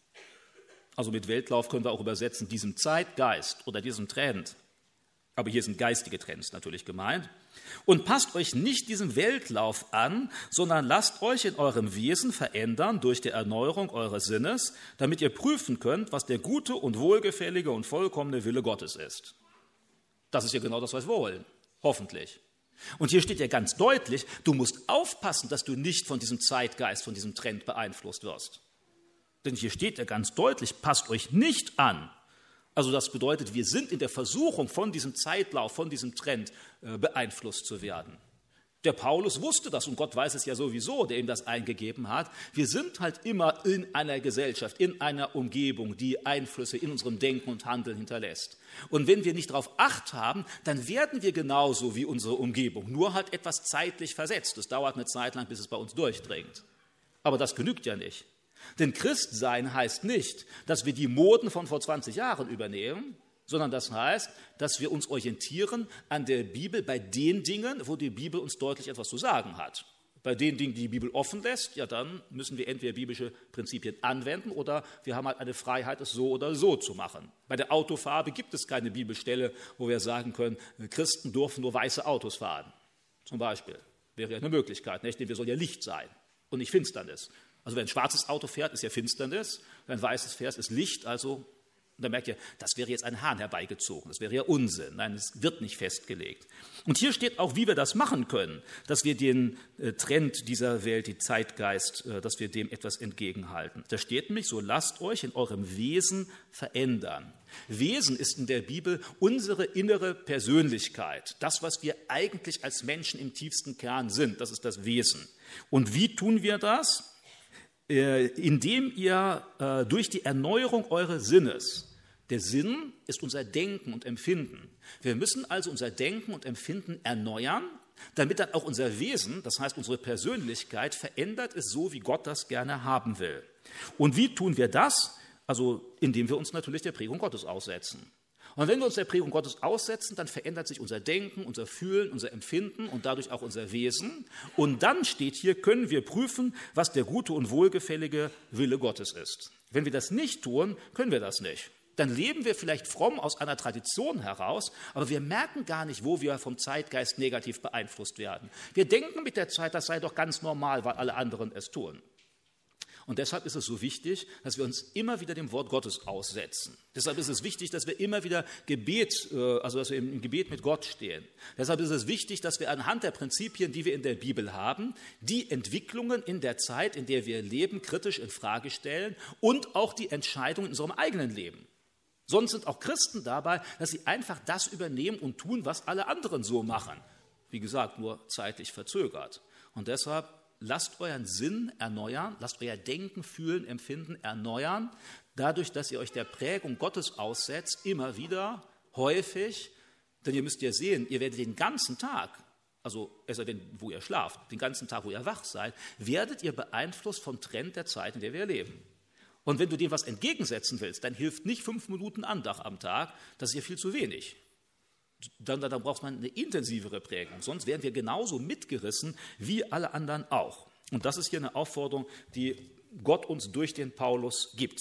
A: Also mit Weltlauf können wir auch übersetzen, diesem Zeitgeist oder diesem Trend. Aber hier sind geistige Trends natürlich gemeint. Und passt euch nicht diesem Weltlauf an, sondern lasst euch in eurem Wesen verändern durch die Erneuerung eures Sinnes, damit ihr prüfen könnt, was der gute und wohlgefällige und vollkommene Wille Gottes ist. Das ist ja genau das, was wir wollen, hoffentlich. Und hier steht ja ganz deutlich, du musst aufpassen, dass du nicht von diesem Zeitgeist, von diesem Trend beeinflusst wirst. Denn hier steht ja ganz deutlich, passt euch nicht an. Also das bedeutet, wir sind in der Versuchung, von diesem Zeitlauf, von diesem Trend äh, beeinflusst zu werden. Der Paulus wusste das und Gott weiß es ja sowieso, der ihm das eingegeben hat. Wir sind halt immer in einer Gesellschaft, in einer Umgebung, die Einflüsse in unserem Denken und Handeln hinterlässt. Und wenn wir nicht darauf Acht haben, dann werden wir genauso wie unsere Umgebung, nur halt etwas zeitlich versetzt. Es dauert eine Zeit lang, bis es bei uns durchdringt. Aber das genügt ja nicht. Denn Christsein heißt nicht, dass wir die Moden von vor zwanzig Jahren übernehmen, sondern das heißt, dass wir uns orientieren an der Bibel bei den Dingen, wo die Bibel uns deutlich etwas zu sagen hat. Bei den Dingen, die die Bibel offen lässt, ja, dann müssen wir entweder biblische Prinzipien anwenden oder wir haben halt eine Freiheit, es so oder so zu machen. Bei der Autofarbe gibt es keine Bibelstelle, wo wir sagen können, Christen dürfen nur weiße Autos fahren. Zum Beispiel wäre ja eine Möglichkeit, nicht? Denn wir sollen ja Licht sein und nicht Finsternis. Also wenn ein schwarzes Auto fährt, ist ja Finsternis, wenn ein weißes fährt, ist Licht, also da merkt ihr, das wäre jetzt ein Hahn herbeigezogen, das wäre ja Unsinn. Nein, es wird nicht festgelegt. Und hier steht auch, wie wir das machen können, dass wir den äh, Trend dieser Welt, die Zeitgeist, äh, dass wir dem etwas entgegenhalten. Da steht nämlich, so lasst euch in eurem Wesen verändern. Wesen ist in der Bibel unsere innere Persönlichkeit, das, was wir eigentlich als Menschen im tiefsten Kern sind, das ist das Wesen. Und wie tun wir das? Indem ihr äh, durch die Erneuerung eures Sinnes, der Sinn ist unser Denken und Empfinden. Wir müssen also unser Denken und Empfinden erneuern, damit dann auch unser Wesen, das heißt unsere Persönlichkeit, verändert ist, so wie Gott das gerne haben will. Und wie tun wir das? Also indem wir uns natürlich der Prägung Gottes aussetzen. Und wenn wir uns der Prägung Gottes aussetzen, dann verändert sich unser Denken, unser Fühlen, unser Empfinden und dadurch auch unser Wesen. Und dann steht hier, können wir prüfen, was der gute und wohlgefällige Wille Gottes ist. Wenn wir das nicht tun, können wir das nicht. Dann leben wir vielleicht fromm aus einer Tradition heraus, aber wir merken gar nicht, wo wir vom Zeitgeist negativ beeinflusst werden. Wir denken mit der Zeit, das sei doch ganz normal, weil alle anderen es tun. Und deshalb ist es so wichtig, dass wir uns immer wieder dem Wort Gottes aussetzen. Deshalb ist es wichtig, dass wir immer wieder Gebet, also dass wir im Gebet mit Gott stehen. Deshalb ist es wichtig, dass wir anhand der Prinzipien, die wir in der Bibel haben, die Entwicklungen in der Zeit, in der wir leben, kritisch in Frage stellen und auch die Entscheidungen in unserem eigenen Leben. Sonst sind auch Christen dabei, dass sie einfach das übernehmen und tun, was alle anderen so machen. Wie gesagt, nur zeitlich verzögert. Und deshalb lasst euren Sinn erneuern, lasst euer Denken, Fühlen, Empfinden erneuern, dadurch, dass ihr euch der Prägung Gottes aussetzt, immer wieder, häufig, denn ihr müsst ja sehen, ihr werdet den ganzen Tag, also es sei denn, wo ihr schlaft, den ganzen Tag, wo ihr wach seid, werdet ihr beeinflusst vom Trend der Zeit, in der wir leben. Und wenn du dem was entgegensetzen willst, dann hilft nicht fünf Minuten Andacht am Tag, das ist ja viel zu wenig. Dann, dann braucht man eine intensivere Prägung, sonst werden wir genauso mitgerissen wie alle anderen auch. Und das ist hier eine Aufforderung, die Gott uns durch den Paulus gibt.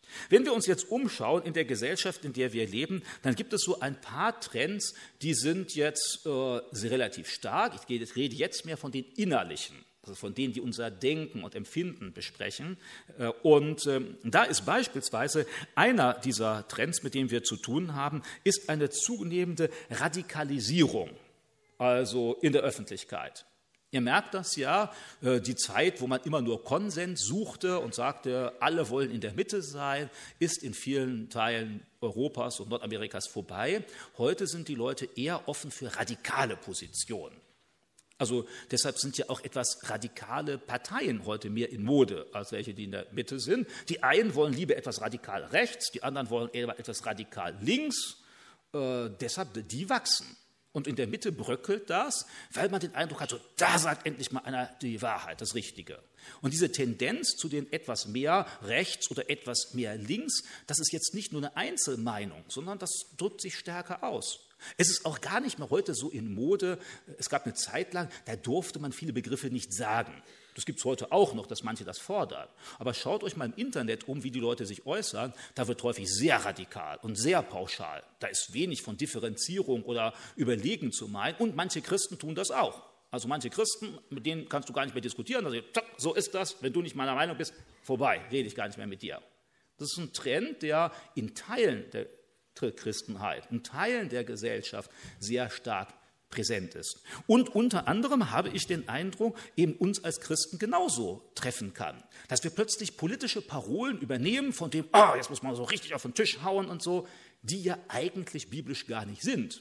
A: Wenn wir uns jetzt umschauen in der Gesellschaft, in der wir leben, dann gibt es so ein paar Trends, die sind jetzt äh, relativ stark. Ich rede jetzt mehr von den innerlichen, also von denen, die unser Denken und Empfinden besprechen. Äh, und äh, da ist beispielsweise einer dieser Trends, mit dem wir zu tun haben, ist eine zunehmende Radikalisierung, also in der Öffentlichkeit. Ihr merkt das ja, die Zeit, wo man immer nur Konsens suchte und sagte, alle wollen in der Mitte sein, ist in vielen Teilen Europas und Nordamerikas vorbei. Heute sind die Leute eher offen für radikale Positionen. Also deshalb sind ja auch etwas radikale Parteien heute mehr in Mode, als welche, die in der Mitte sind. Die einen wollen lieber etwas radikal rechts, die anderen wollen eher etwas radikal links. Äh, deshalb, die wachsen. Und in der Mitte bröckelt das, weil man den Eindruck hat, so, da sagt endlich mal einer die Wahrheit, das Richtige. Und diese Tendenz zu den etwas mehr rechts oder etwas mehr links, das ist jetzt nicht nur eine Einzelmeinung, sondern das drückt sich stärker aus. Es ist auch gar nicht mehr heute so in Mode. Es gab eine Zeit lang, da durfte man viele Begriffe nicht sagen. Das gibt es heute auch noch, dass manche das fordern. Aber schaut euch mal im Internet um, wie die Leute sich äußern. Da wird häufig sehr radikal und sehr pauschal. Da ist wenig von Differenzierung oder Überlegen zu meinen. Und manche Christen tun das auch. Also manche Christen, mit denen kannst du gar nicht mehr diskutieren. Also, so ist das, wenn du nicht meiner Meinung bist, vorbei, rede ich gar nicht mehr mit dir. Das ist ein Trend, der in Teilen der Christenheit, in Teilen der Gesellschaft sehr stark präsent ist. Und unter anderem habe ich den Eindruck, eben uns als Christen genauso treffen kann. Dass wir plötzlich politische Parolen übernehmen, von dem, ah, jetzt muss man so richtig auf den Tisch hauen und so, die ja eigentlich biblisch gar nicht sind.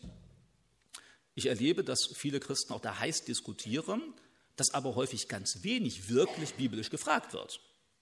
A: Ich erlebe, dass viele Christen auch da heiß diskutieren, dass aber häufig ganz wenig wirklich biblisch gefragt wird.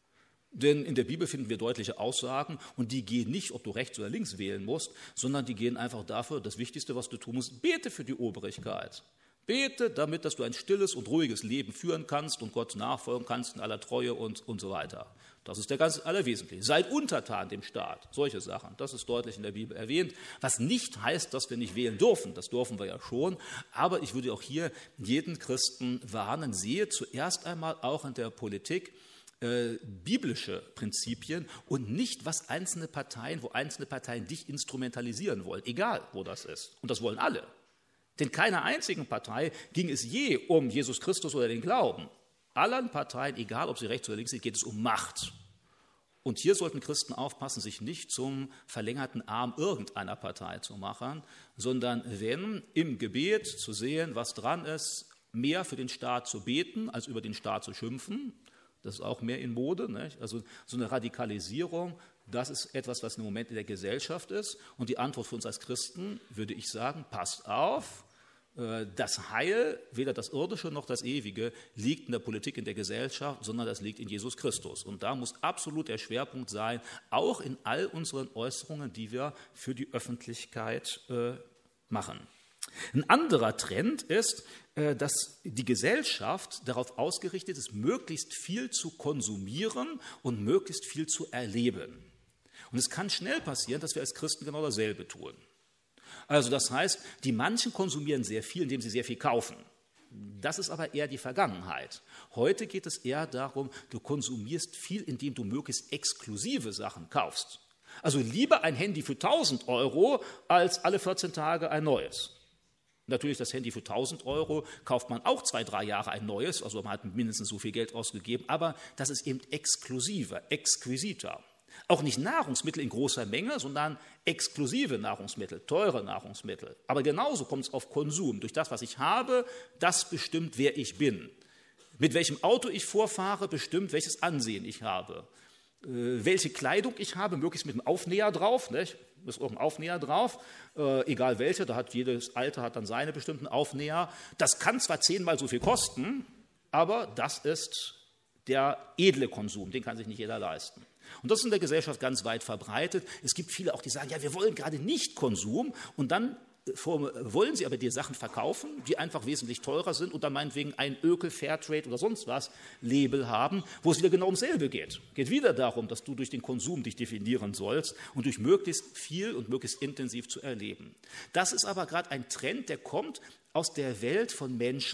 A: Denn in der Bibel finden wir deutliche Aussagen und die gehen nicht, ob du rechts oder links wählen musst, sondern die gehen einfach dafür, das Wichtigste, was du tun musst, bete für die Obrigkeit. Bete damit, dass du ein stilles und ruhiges Leben führen kannst und Gott nachfolgen kannst in aller Treue und, und so weiter. Das ist der ganz Allerwesentliche. Seid untertan dem Staat, solche Sachen. Das ist deutlich in der Bibel erwähnt, was nicht heißt, dass wir nicht wählen dürfen. Das dürfen wir ja schon. Aber ich würde auch hier jeden Christen warnen, sehe zuerst einmal auch in der Politik Äh, biblische Prinzipien und nicht, was einzelne Parteien, wo einzelne Parteien dich instrumentalisieren wollen, egal wo das ist. Und das wollen alle. Denn keiner einzigen Partei ging es je um Jesus Christus oder den Glauben. Allen Parteien, egal ob sie rechts oder links sind, geht es um Macht. Und hier sollten Christen aufpassen, sich nicht zum verlängerten Arm irgendeiner Partei zu machen, sondern wenn im Gebet zu sehen, was dran ist, mehr für den Staat zu beten, als über den Staat zu schimpfen. Das ist auch mehr in Mode. Nicht? Also so eine Radikalisierung, das ist etwas, was im Moment in der Gesellschaft ist. Und die Antwort für uns als Christen, würde ich sagen, passt auf, das Heil, weder das Irdische noch das Ewige, liegt in der Politik, in der Gesellschaft, sondern das liegt in Jesus Christus. Und da muss absolut der Schwerpunkt sein, auch in all unseren Äußerungen, die wir für die Öffentlichkeit machen. Ein anderer Trend ist, dass die Gesellschaft darauf ausgerichtet ist, möglichst viel zu konsumieren und möglichst viel zu erleben. Und es kann schnell passieren, dass wir als Christen genau dasselbe tun. Also das heißt, die manchen konsumieren sehr viel, indem sie sehr viel kaufen. Das ist aber eher die Vergangenheit. Heute geht es eher darum, du konsumierst viel, indem du möglichst exklusive Sachen kaufst. Also lieber ein Handy für tausend Euro als alle vierzehn Tage ein neues. Natürlich, das Handy für tausend Euro kauft man auch zwei, drei Jahre ein neues, also man hat mindestens so viel Geld ausgegeben, aber das ist eben exklusiver, exquisiter. Auch nicht Nahrungsmittel in großer Menge, sondern exklusive Nahrungsmittel, teure Nahrungsmittel. Aber genauso kommt es auf Konsum. Durch das, was ich habe, das bestimmt, wer ich bin. Mit welchem Auto ich vorfahre, bestimmt, welches Ansehen ich habe. Äh, welche Kleidung ich habe, möglichst mit einem Aufnäher drauf, nicht? Ist auch ein Aufnäher drauf, äh, egal welcher, da hat jedes Alter hat dann seine bestimmten Aufnäher. Das kann zwar zehnmal so viel kosten, aber das ist der edle Konsum, den kann sich nicht jeder leisten. Und das ist in der Gesellschaft ganz weit verbreitet. Es gibt viele auch, die sagen, ja, wir wollen gerade nicht Konsum und dann wollen sie aber dir Sachen verkaufen, die einfach wesentlich teurer sind und dann meinetwegen ein Ökel, Fairtrade oder sonst was Label haben, wo es wieder genau ums selbe geht. Es geht wieder darum, dass du durch den Konsum dich definieren sollst und durch möglichst viel und möglichst intensiv zu erleben. Das ist aber gerade ein Trend, der kommt aus der Welt von Menschen,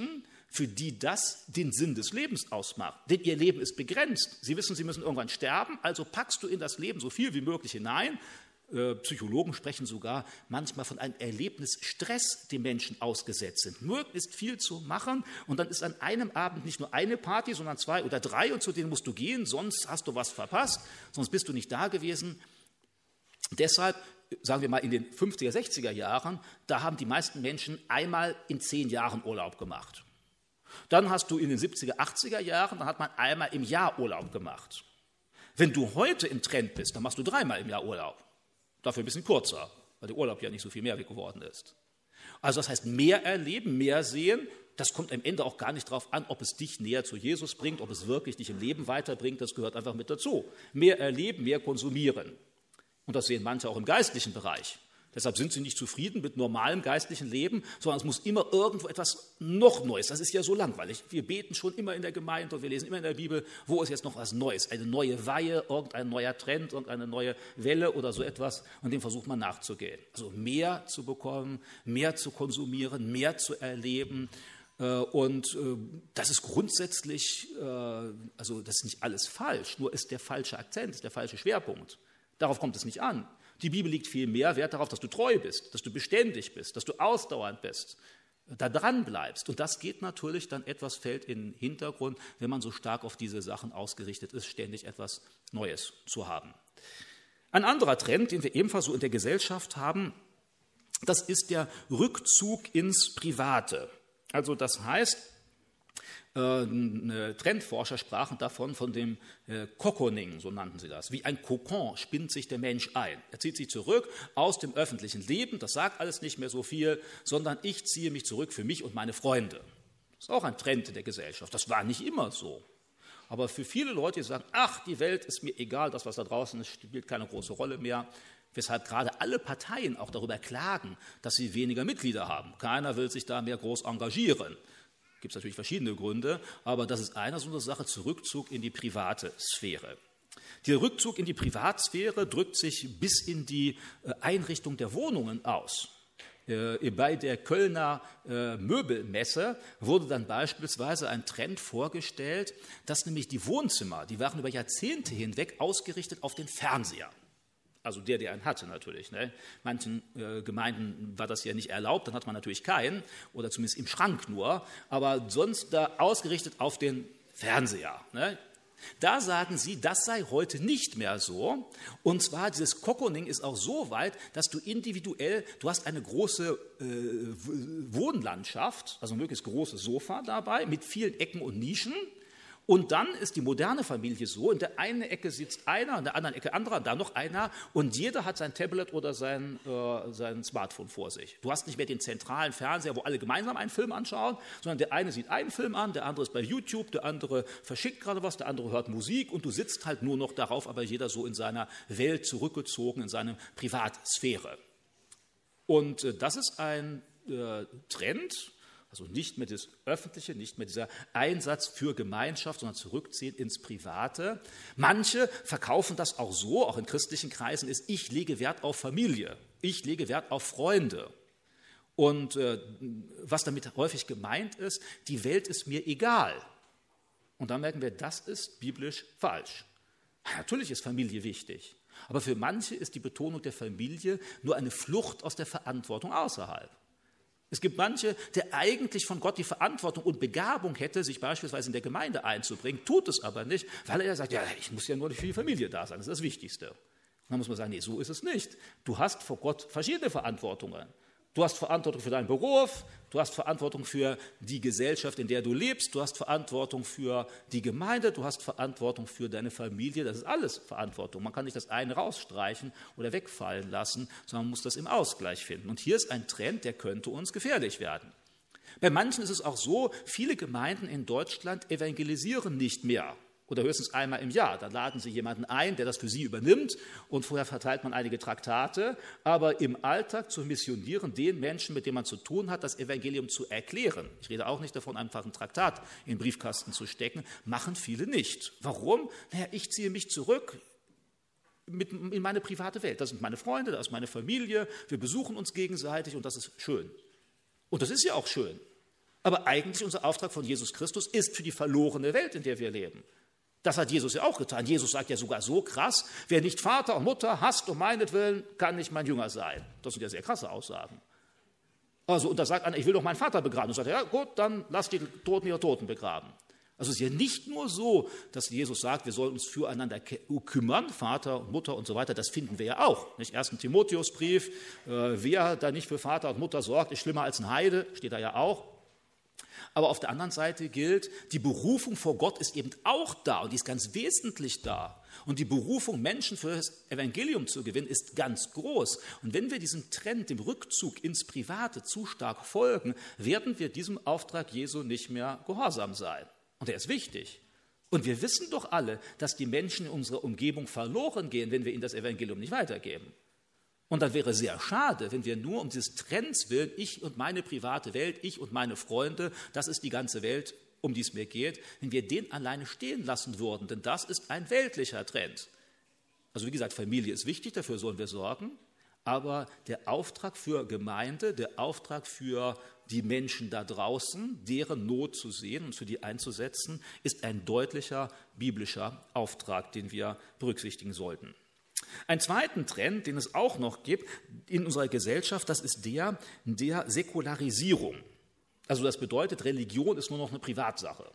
A: für die das den Sinn des Lebens ausmacht. Denn ihr Leben ist begrenzt. Sie wissen, sie müssen irgendwann sterben, also packst du in das Leben so viel wie möglich hinein. Äh, Psychologen sprechen sogar manchmal von einem Erlebnisstress, dem Menschen ausgesetzt sind. Möglichst viel zu machen und dann ist an einem Abend nicht nur eine Party, sondern zwei oder drei und zu denen musst du gehen, sonst hast du was verpasst, sonst bist du nicht da gewesen. Deshalb, sagen wir mal in den fünfziger, sechziger Jahren, da haben die meisten Menschen einmal in zehn Jahren Urlaub gemacht. Dann hast du in den siebziger, achtziger Jahren, dann hat man einmal im Jahr Urlaub gemacht. Wenn du heute im Trend bist, dann machst du dreimal im Jahr Urlaub. Dafür ein bisschen kürzer, weil der Urlaub ja nicht so viel mehr geworden ist. Also das heißt, mehr erleben, mehr sehen, das kommt am Ende auch gar nicht darauf an, ob es dich näher zu Jesus bringt, ob es wirklich dich im Leben weiterbringt, das gehört einfach mit dazu. Mehr erleben, mehr konsumieren. Und das sehen manche auch im geistlichen Bereich. Deshalb sind sie nicht zufrieden mit normalem geistlichen Leben, sondern es muss immer irgendwo etwas noch Neues. Das ist ja so langweilig. Wir beten schon immer in der Gemeinde und wir lesen immer in der Bibel, wo ist jetzt noch was Neues? Eine neue Weihe, irgendein neuer Trend, irgendeine neue Welle oder so etwas. Und dem versucht man nachzugehen. Also mehr zu bekommen, mehr zu konsumieren, mehr zu erleben. Und das ist grundsätzlich, also das ist nicht alles falsch, nur ist der falsche Akzent, ist der falsche Schwerpunkt. Darauf kommt es nicht an. Die Bibel legt viel mehr Wert darauf, dass du treu bist, dass du beständig bist, dass du ausdauernd bist, da dran bleibst. Und das geht natürlich dann etwas, fällt in den Hintergrund, wenn man so stark auf diese Sachen ausgerichtet ist, ständig etwas Neues zu haben. Ein anderer Trend, den wir ebenfalls so in der Gesellschaft haben, das ist der Rückzug ins Private. Also das heißt, Äh, Trendforscher sprachen davon, von dem äh, Cocooning, so nannten sie das. Wie ein Kokon spinnt sich der Mensch ein. Er zieht sich zurück aus dem öffentlichen Leben, das sagt alles nicht mehr so viel, sondern ich ziehe mich zurück für mich und meine Freunde. Das ist auch ein Trend in der Gesellschaft. Das war nicht immer so. Aber für viele Leute, die sagen, ach, die Welt ist mir egal, das, was da draußen ist, spielt keine große Rolle mehr, weshalb gerade alle Parteien auch darüber klagen, dass sie weniger Mitglieder haben. Keiner will sich da mehr groß engagieren. Gibt es natürlich verschiedene Gründe, aber das ist einer so eine Sache, Rückzug in die private Sphäre. Der Rückzug in die Privatsphäre drückt sich bis in die Einrichtung der Wohnungen aus. Bei der Kölner Möbelmesse wurde dann beispielsweise ein Trend vorgestellt, dass nämlich die Wohnzimmer, die waren über Jahrzehnte hinweg ausgerichtet auf den Fernseher. Also der, der einen hatte natürlich. Ne? Manchen äh, Gemeinden war das ja nicht erlaubt, dann hat man natürlich keinen, oder zumindest im Schrank nur, aber sonst da ausgerichtet auf den Fernseher. Ne? Da sagen sie, das sei heute nicht mehr so. Und zwar, dieses Cocooning ist auch so weit, dass du individuell, du hast eine große äh, Wohnlandschaft, also ein möglichst großes Sofa dabei, mit vielen Ecken und Nischen. Und dann ist die moderne Familie so, in der einen Ecke sitzt einer, in der anderen Ecke anderer, da noch einer und jeder hat sein Tablet oder sein, äh, sein Smartphone vor sich. Du hast nicht mehr den zentralen Fernseher, wo alle gemeinsam einen Film anschauen, sondern der eine sieht einen Film an, der andere ist bei YouTube, der andere verschickt gerade was, der andere hört Musik und du sitzt halt nur noch darauf, aber jeder so in seiner Welt zurückgezogen, in seiner Privatsphäre. Und äh, das ist ein äh, Trend. Also nicht mehr das Öffentliche, nicht mehr dieser Einsatz für Gemeinschaft, sondern zurückziehen ins Private. Manche verkaufen das auch so, auch in christlichen Kreisen, ist, ich lege Wert auf Familie, ich lege Wert auf Freunde. Und äh, was damit häufig gemeint ist, die Welt ist mir egal. Und dann merken wir, das ist biblisch falsch. Natürlich ist Familie wichtig, aber für manche ist die Betonung der Familie nur eine Flucht aus der Verantwortung außerhalb. Es gibt manche, der eigentlich von Gott die Verantwortung und Begabung hätte, sich beispielsweise in der Gemeinde einzubringen, tut es aber nicht, weil er sagt, ja, ich muss ja nur für die Familie da sein, das ist das Wichtigste. Und dann muss man sagen, nee, so ist es nicht. Du hast vor Gott verschiedene Verantwortungen. Du hast Verantwortung für deinen Beruf, du hast Verantwortung für die Gesellschaft, in der du lebst, du hast Verantwortung für die Gemeinde, du hast Verantwortung für deine Familie, das ist alles Verantwortung. Man kann nicht das eine rausstreichen oder wegfallen lassen, sondern man muss das im Ausgleich finden. Und hier ist ein Trend, der könnte uns gefährlich werden. Bei manchen ist es auch so, viele Gemeinden in Deutschland evangelisieren nicht mehr. Oder höchstens einmal im Jahr. Da laden Sie jemanden ein, der das für Sie übernimmt und vorher verteilt man einige Traktate. Aber im Alltag zu missionieren, den Menschen, mit denen man zu tun hat, das Evangelium zu erklären. Ich rede auch nicht davon, einfach ein Traktat in den Briefkasten zu stecken, machen viele nicht. Warum? Naja, ich ziehe mich zurück mit, in meine private Welt. Das sind meine Freunde, das ist meine Familie, wir besuchen uns gegenseitig und das ist schön. Und das ist ja auch schön. Aber eigentlich unser Auftrag von Jesus Christus ist für die verlorene Welt, in der wir leben. Das hat Jesus ja auch getan. Jesus sagt ja sogar so krass, wer nicht Vater und Mutter hasst um meinetwillen, kann nicht mein Jünger sein. Das sind ja sehr krasse Aussagen. Also, und da sagt einer, ich will doch meinen Vater begraben. Und sagt er, ja gut, dann lass die Toten ihre Toten begraben. Also es ist ja nicht nur so, dass Jesus sagt, wir sollen uns füreinander kümmern, Vater und Mutter und so weiter, das finden wir ja auch. Nicht? erster Timotheusbrief, äh, wer da nicht für Vater und Mutter sorgt, ist schlimmer als ein Heide, steht da ja auch. Aber auf der anderen Seite gilt, die Berufung vor Gott ist eben auch da und die ist ganz wesentlich da. Und die Berufung, Menschen für das Evangelium zu gewinnen, ist ganz groß. Und wenn wir diesem Trend, dem Rückzug ins Private zu stark folgen, werden wir diesem Auftrag Jesu nicht mehr gehorsam sein. Und er ist wichtig. Und wir wissen doch alle, dass die Menschen in unserer Umgebung verloren gehen, wenn wir ihnen das Evangelium nicht weitergeben. Und dann wäre es sehr schade, wenn wir nur um dieses Trends willen, ich und meine private Welt, ich und meine Freunde, das ist die ganze Welt, um die es mir geht, wenn wir den alleine stehen lassen würden. Denn das ist ein weltlicher Trend. Also wie gesagt, Familie ist wichtig, dafür sollen wir sorgen. Aber der Auftrag für Gemeinde, der Auftrag für die Menschen da draußen, deren Not zu sehen und für die einzusetzen, ist ein deutlicher biblischer Auftrag, den wir berücksichtigen sollten. Einen zweiten Trend, den es auch noch gibt in unserer Gesellschaft, das ist der der Säkularisierung. Also das bedeutet, Religion ist nur noch eine Privatsache.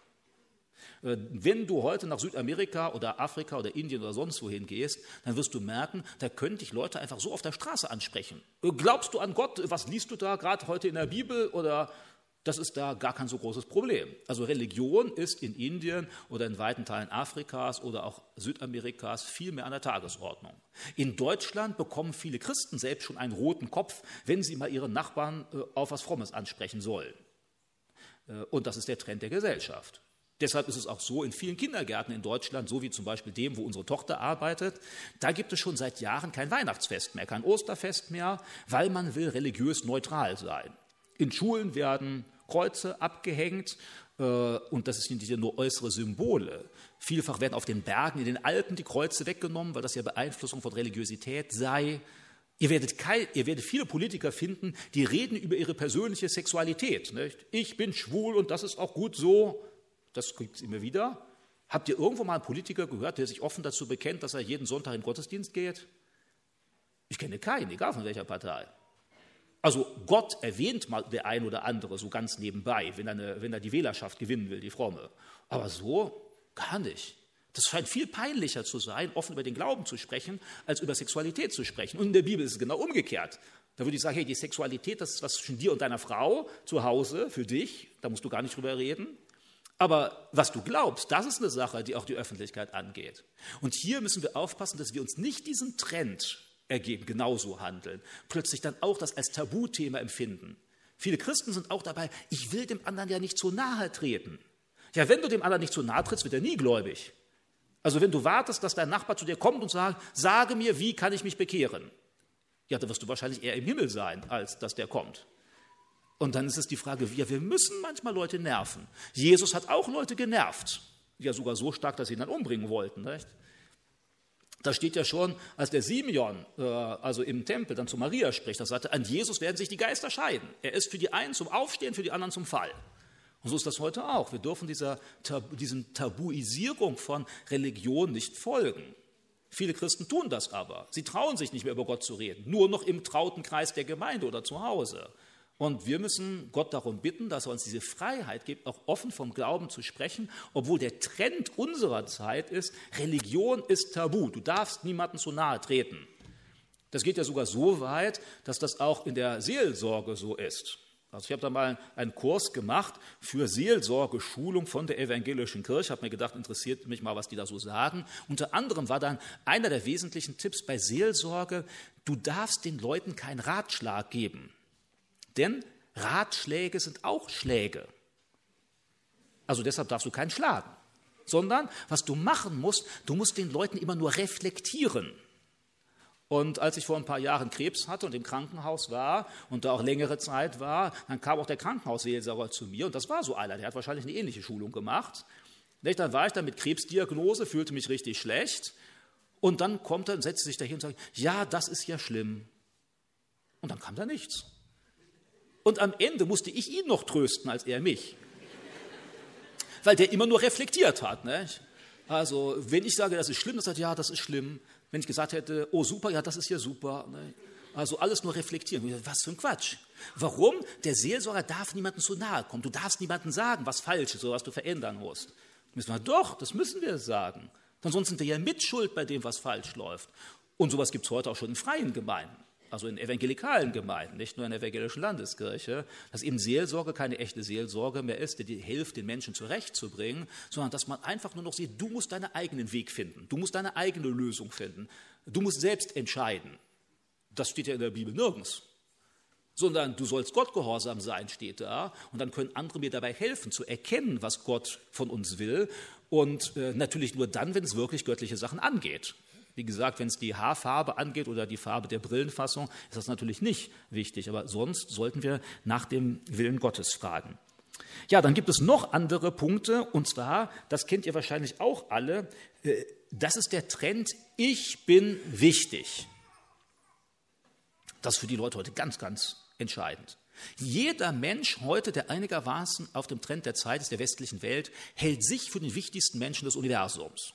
A: Wenn du heute nach Südamerika oder Afrika oder Indien oder sonst wohin gehst, dann wirst du merken, da können dich Leute einfach so auf der Straße ansprechen. Glaubst du an Gott? Was liest du da gerade heute in der Bibel? Oder das ist da gar kein so großes Problem. Also Religion ist in Indien oder in weiten Teilen Afrikas oder auch Südamerikas viel mehr an der Tagesordnung. In Deutschland bekommen viele Christen selbst schon einen roten Kopf, wenn sie mal ihren Nachbarn auf was Frommes ansprechen sollen. Und das ist der Trend der Gesellschaft. Deshalb ist es auch so, in vielen Kindergärten in Deutschland, so wie zum Beispiel dem, wo unsere Tochter arbeitet, da gibt es schon seit Jahren kein Weihnachtsfest mehr, kein Osterfest mehr, weil man will religiös neutral sein. In Schulen werden Kreuze abgehängt äh, und das sind ja nur äußere Symbole. Vielfach werden auf den Bergen, in den Alpen die Kreuze weggenommen, weil das ja Beeinflussung von Religiosität sei. Ihr werdet, kein, ihr werdet viele Politiker finden, die reden über ihre persönliche Sexualität. Nicht? Ich bin schwul und das ist auch gut so. Das gibt es immer wieder. Habt ihr irgendwo mal einen Politiker gehört, der sich offen dazu bekennt, dass er jeden Sonntag in den Gottesdienst geht? Ich kenne keinen, egal von welcher Partei. Also Gott erwähnt mal der ein oder andere so ganz nebenbei, wenn er, eine, wenn er die Wählerschaft gewinnen will, die Fromme. Aber so gar nicht. Das scheint viel peinlicher zu sein, offen über den Glauben zu sprechen, als über Sexualität zu sprechen. Und in der Bibel ist es genau umgekehrt. Da würde ich sagen, hey, die Sexualität, das ist was zwischen dir und deiner Frau zu Hause, für dich, da musst du gar nicht drüber reden. Aber was du glaubst, das ist eine Sache, die auch die Öffentlichkeit angeht. Und hier müssen wir aufpassen, dass wir uns nicht diesen Trend ergeben, genauso handeln, plötzlich dann auch das als Tabuthema empfinden. Viele Christen sind auch dabei, ich will dem anderen ja nicht zu nahe treten. Ja, wenn du dem anderen nicht zu nahe trittst, wird er nie gläubig. Also wenn du wartest, dass dein Nachbar zu dir kommt und sagt, sage mir, wie kann ich mich bekehren? Ja, dann wirst du wahrscheinlich eher im Himmel sein, als dass der kommt. Und dann ist es die Frage, ja, wir müssen manchmal Leute nerven. Jesus hat auch Leute genervt. Ja, sogar so stark, dass sie ihn dann umbringen wollten. Nicht? Da steht ja schon, als der Simeon, äh, also im Tempel, dann zu Maria spricht, da sagte, an Jesus werden sich die Geister scheiden. Er ist für die einen zum Aufstehen, für die anderen zum Fall. Und so ist das heute auch. Wir dürfen dieser Tabu, diesen Tabuisierung von Religion nicht folgen. Viele Christen tun das aber. Sie trauen sich nicht mehr über Gott zu reden, nur noch im trauten Kreis der Gemeinde oder zu Hause. Und wir müssen Gott darum bitten, dass er uns diese Freiheit gibt, auch offen vom Glauben zu sprechen, obwohl der Trend unserer Zeit ist, Religion ist tabu, du darfst niemandem zu nahe treten. Das geht ja sogar so weit, dass das auch in der Seelsorge so ist. Also ich habe da mal einen Kurs gemacht für Seelsorgeschulung von der evangelischen Kirche, habe mir gedacht, interessiert mich mal, was die da so sagen. Unter anderem war dann einer der wesentlichen Tipps bei Seelsorge, du darfst den Leuten keinen Ratschlag geben. Denn Ratschläge sind auch Schläge. Also deshalb darfst du keinen schlagen. Sondern was du machen musst, du musst den Leuten immer nur reflektieren. Und als ich vor ein paar Jahren Krebs hatte und im Krankenhaus war und da auch längere Zeit war, dann kam auch der Krankenhausseelsorger zu mir und das war so einer, der hat wahrscheinlich eine ähnliche Schulung gemacht. Dann war ich da mit Krebsdiagnose, fühlte mich richtig schlecht und dann kommt er und setzt sich dahin und sagt, ja, das ist ja schlimm. Und dann kam da nichts. Und am Ende musste ich ihn noch trösten, als er mich. Weil der immer nur reflektiert hat. Nicht? Also wenn ich sage, das ist schlimm, dann sagt er, ja, das ist schlimm. Wenn ich gesagt hätte, oh super, ja, das ist ja super. Nicht? Also alles nur reflektieren. Was für ein Quatsch. Warum? Der Seelsorger darf niemandem zu nahe kommen. Du darfst niemandem sagen, was falsch ist oder was du verändern musst. Müssen wir, doch, das müssen wir sagen. Ansonsten sind wir ja mitschuld bei dem, was falsch läuft. Und sowas gibt es heute auch schon in freien Gemeinden, also in evangelikalen Gemeinden, nicht nur in der evangelischen Landeskirche, dass eben Seelsorge keine echte Seelsorge mehr ist, die hilft, den Menschen zurechtzubringen, sondern dass man einfach nur noch sieht, du musst deinen eigenen Weg finden, du musst deine eigene Lösung finden, du musst selbst entscheiden. Das steht ja in der Bibel nirgends. Sondern du sollst Gott gehorsam sein, steht da. Und dann können andere mir dabei helfen, zu erkennen, was Gott von uns will. Und äh, natürlich nur dann, wenn es wirklich göttliche Sachen angeht. Wie gesagt, wenn es die Haarfarbe angeht oder die Farbe der Brillenfassung, ist das natürlich nicht wichtig. Aber sonst sollten wir nach dem Willen Gottes fragen. Ja, dann gibt es noch andere Punkte. Und zwar, das kennt ihr wahrscheinlich auch alle, äh, das ist der Trend, ich bin wichtig. Das ist für die Leute heute ganz, ganz entscheidend. Jeder Mensch heute, der einigermaßen auf dem Trend der Zeit ist, der westlichen Welt, hält sich für den wichtigsten Menschen des Universums.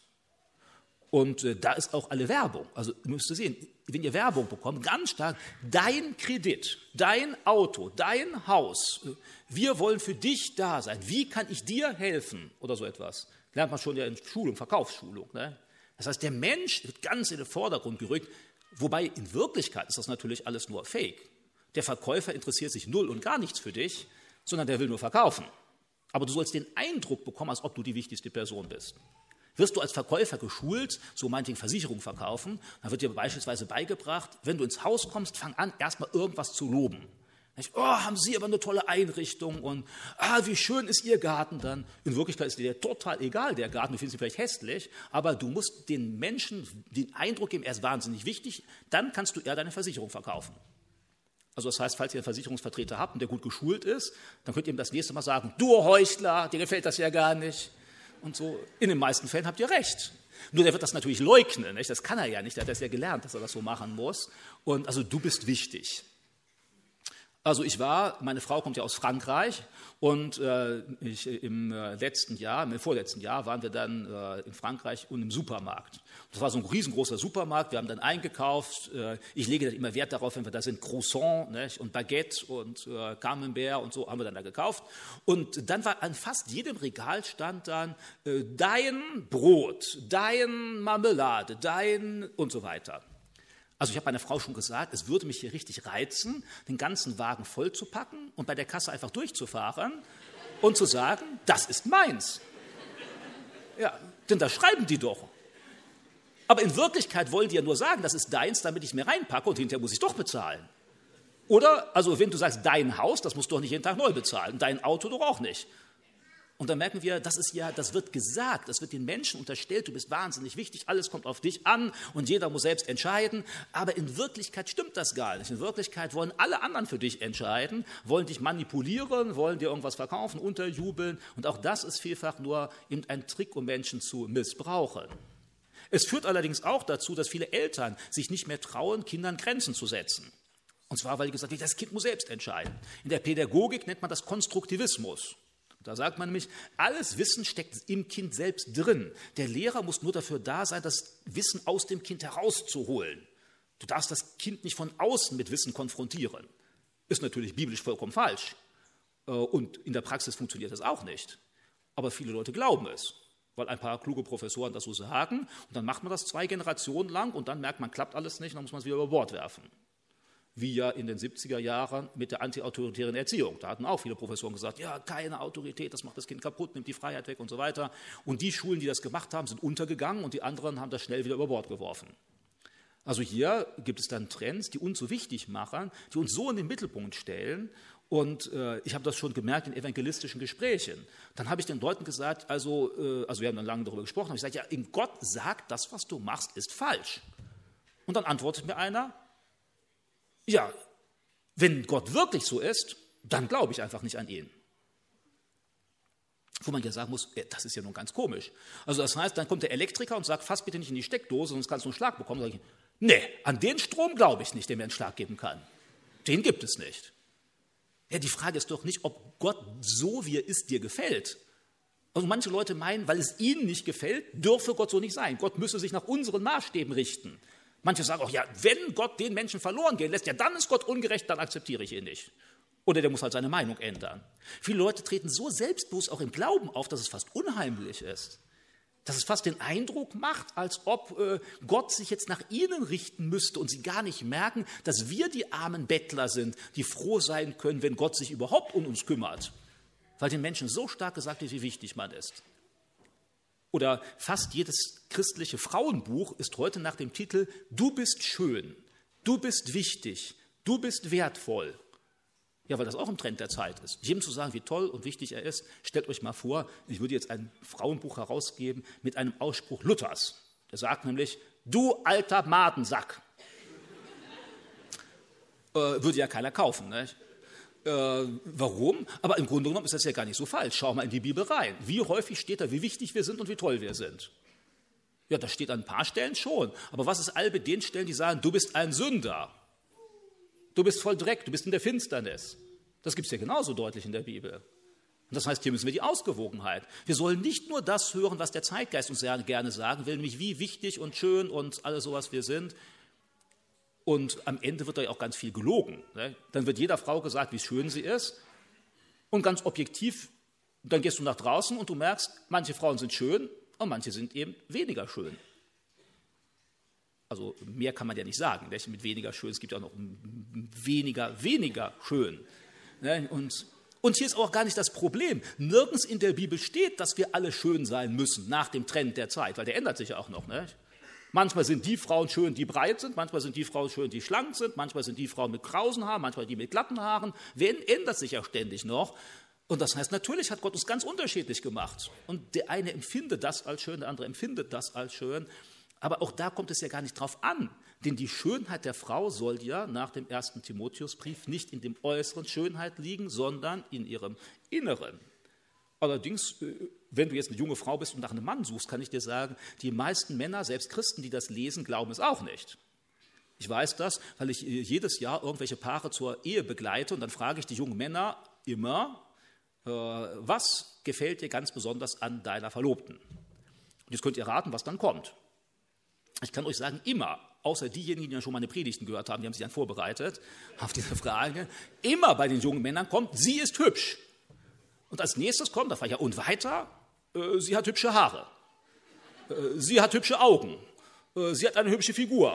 A: Und äh, da ist auch alle Werbung. Also ihr müsst sehen, wenn ihr Werbung bekommt, ganz stark, dein Kredit, dein Auto, dein Haus, äh, wir wollen für dich da sein. Wie kann ich dir helfen? Oder so etwas. Lernt man schon ja in Schulung, Verkaufsschulung. Ne? Das heißt, der Mensch wird ganz in den Vordergrund gerückt, wobei in Wirklichkeit ist das natürlich alles nur Fake. Der Verkäufer interessiert sich null und gar nichts für dich, sondern der will nur verkaufen. Aber du sollst den Eindruck bekommen, als ob du die wichtigste Person bist. Wirst du als Verkäufer geschult, so meinetwegen Versicherung verkaufen, dann wird dir beispielsweise beigebracht, wenn du ins Haus kommst, fang an, erstmal irgendwas zu loben. Oh, haben Sie aber eine tolle Einrichtung und ah, wie schön ist Ihr Garten dann. In Wirklichkeit ist dir total egal, der Garten, du findest ihn vielleicht hässlich, aber du musst den Menschen den Eindruck geben, er ist wahnsinnig wichtig, dann kannst du eher deine Versicherung verkaufen. Also das heißt, falls ihr einen Versicherungsvertreter habt und der gut geschult ist, dann könnt ihr ihm das nächste Mal sagen, du Heuchler, dir gefällt das ja gar nicht. Und so, in den meisten Fällen habt ihr recht. Nur der wird das natürlich leugnen, nicht? Das kann er ja nicht, der hat das ja gelernt, dass er das so machen muss. Und also du bist wichtig. Also ich war, meine Frau kommt ja aus Frankreich und äh, ich, im letzten Jahr, im vorletzten Jahr waren wir dann äh, in Frankreich und im Supermarkt. Das war so ein riesengroßer Supermarkt, wir haben dann eingekauft. Äh, ich lege dann immer Wert darauf, wenn wir da sind, Croissant, nicht? Und Baguette und äh, Camembert und so haben wir dann da gekauft. Und dann war an fast jedem Regal stand dann äh, dein Brot, dein Marmelade, dein und so weiter. Also ich habe meiner Frau schon gesagt, es würde mich hier richtig reizen, den ganzen Wagen voll zu packen und bei der Kasse einfach durchzufahren und zu sagen, das ist meins. Ja, denn da schreiben die doch. Aber in Wirklichkeit wollen die ja nur sagen, das ist deins, damit ich es mir reinpacke und hinterher muss ich doch bezahlen. Oder, also wenn du sagst, dein Haus, das musst du doch nicht jeden Tag neu bezahlen, dein Auto doch auch nicht. Und dann merken wir, das ist ja, das wird gesagt, das wird den Menschen unterstellt, du bist wahnsinnig wichtig, alles kommt auf dich an und jeder muss selbst entscheiden. Aber in Wirklichkeit stimmt das gar nicht. In Wirklichkeit wollen alle anderen für dich entscheiden, wollen dich manipulieren, wollen dir irgendwas verkaufen, unterjubeln. Und auch das ist vielfach nur ein Trick, um Menschen zu missbrauchen. Es führt allerdings auch dazu, dass viele Eltern sich nicht mehr trauen, Kindern Grenzen zu setzen. Und zwar, weil die gesagt haben, das Kind muss selbst entscheiden. In der Pädagogik nennt man das Konstruktivismus. Da sagt man nämlich, alles Wissen steckt im Kind selbst drin. Der Lehrer muss nur dafür da sein, das Wissen aus dem Kind herauszuholen. Du darfst das Kind nicht von außen mit Wissen konfrontieren. Ist natürlich biblisch vollkommen falsch. Und in der Praxis funktioniert das auch nicht. Aber viele Leute glauben es, weil ein paar kluge Professoren das so sagen. Und dann macht man das zwei Generationen lang und dann merkt man, klappt alles nicht, und dann muss man es wieder über Bord werfen. Wie ja in den siebziger Jahren mit der antiautoritären Erziehung. Da hatten auch viele Professoren gesagt, ja, keine Autorität, das macht das Kind kaputt, nimmt die Freiheit weg und so weiter. Und die Schulen, die das gemacht haben, sind untergegangen und die anderen haben das schnell wieder über Bord geworfen. Also hier gibt es dann Trends, die uns so wichtig machen, die uns so in den Mittelpunkt stellen. Und äh, ich habe das schon gemerkt in evangelistischen Gesprächen. Dann habe ich den Leuten gesagt, also, äh, also wir haben dann lange darüber gesprochen, habe ich gesagt, ja, in Gott sagt, das, was du machst, ist falsch. Und dann antwortet mir einer, ja, wenn Gott wirklich so ist, dann glaube ich einfach nicht an ihn. Wo man ja sagen muss, das ist ja nun ganz komisch. Also das heißt, dann kommt der Elektriker und sagt, fass bitte nicht in die Steckdose, sonst kannst du einen Schlag bekommen. Dann sage ich, nee, an den Strom glaube ich nicht, der mir einen Schlag geben kann. Den gibt es nicht. Ja, die Frage ist doch nicht, ob Gott so, wie er ist, dir gefällt. Also manche Leute meinen, weil es ihnen nicht gefällt, dürfe Gott so nicht sein. Gott müsse sich nach unseren Maßstäben richten. Manche sagen auch, ja, wenn Gott den Menschen verloren gehen lässt, ja, dann ist Gott ungerecht, dann akzeptiere ich ihn nicht. Oder der muss halt seine Meinung ändern. Viele Leute treten so selbstbewusst auch im Glauben auf, dass es fast unheimlich ist. Dass es fast den Eindruck macht, als ob äh, Gott sich jetzt nach ihnen richten müsste und sie gar nicht merken, dass wir die armen Bettler sind, die froh sein können, wenn Gott sich überhaupt um uns kümmert. Weil den Menschen so stark gesagt wird, wie wichtig man ist. Oder fast jedes christliche Frauenbuch ist heute nach dem Titel Du bist schön, du bist wichtig, du bist wertvoll. Ja, weil das auch im Trend der Zeit ist. Jedem zu sagen, wie toll und wichtig er ist, stellt euch mal vor, ich würde jetzt ein Frauenbuch herausgeben mit einem Ausspruch Luthers. Der sagt nämlich, du alter Madensack. äh, würde ja keiner kaufen, nicht? Äh, warum? Aber im Grunde genommen ist das ja gar nicht so falsch. Schau mal in die Bibel rein. Wie häufig steht da, wie wichtig wir sind und wie toll wir sind? Ja, das steht an ein paar Stellen schon. Aber was ist all bei den Stellen, die sagen, du bist ein Sünder? Du bist voll Dreck, du bist in der Finsternis. Das gibt es ja genauso deutlich in der Bibel. Und das heißt, hier müssen wir die Ausgewogenheit. Wir sollen nicht nur das hören, was der Zeitgeist uns gerne sagen will, nämlich wie wichtig und schön und alles so, was wir sind. Und am Ende wird da ja auch ganz viel gelogen. Ne? Dann wird jeder Frau gesagt, wie schön sie ist. Und ganz objektiv, dann gehst du nach draußen und du merkst, manche Frauen sind schön und manche sind eben weniger schön. Also mehr kann man ja nicht sagen, nicht? Mit weniger schön, es gibt ja auch noch weniger, weniger schön. Ne? Und, und hier ist auch gar nicht das Problem. Nirgends in der Bibel steht, dass wir alle schön sein müssen nach dem Trend der Zeit, weil der ändert sich ja auch noch. Nicht? Manchmal sind die Frauen schön, die breit sind, manchmal sind die Frauen schön, die schlank sind, manchmal sind die Frauen mit krausen Haaren, manchmal die mit glatten Haaren. Wer ändert sich ja ständig noch. Und das heißt, natürlich hat Gott uns ganz unterschiedlich gemacht. Und der eine empfindet das als schön, der andere empfindet das als schön. Aber auch da kommt es ja gar nicht drauf an, denn die Schönheit der Frau soll ja nach dem ersten Timotheusbrief nicht in dem äußeren Schönheit liegen, sondern in ihrem Inneren. Allerdings, wenn du jetzt eine junge Frau bist und nach einem Mann suchst, kann ich dir sagen, die meisten Männer, selbst Christen, die das lesen, glauben es auch nicht. Ich weiß das, weil ich jedes Jahr irgendwelche Paare zur Ehe begleite und dann frage ich die jungen Männer immer, äh, was gefällt dir ganz besonders an deiner Verlobten? Und jetzt könnt ihr raten, was dann kommt. Ich kann euch sagen, immer, außer diejenigen, die ja schon meine Predigten gehört haben, die haben sich dann vorbereitet auf diese Frage, immer bei den jungen Männern kommt, sie ist hübsch. Und als nächstes kommt, da frage ich ja, und weiter, äh, sie hat hübsche Haare, äh, sie hat hübsche Augen, äh, sie hat eine hübsche Figur.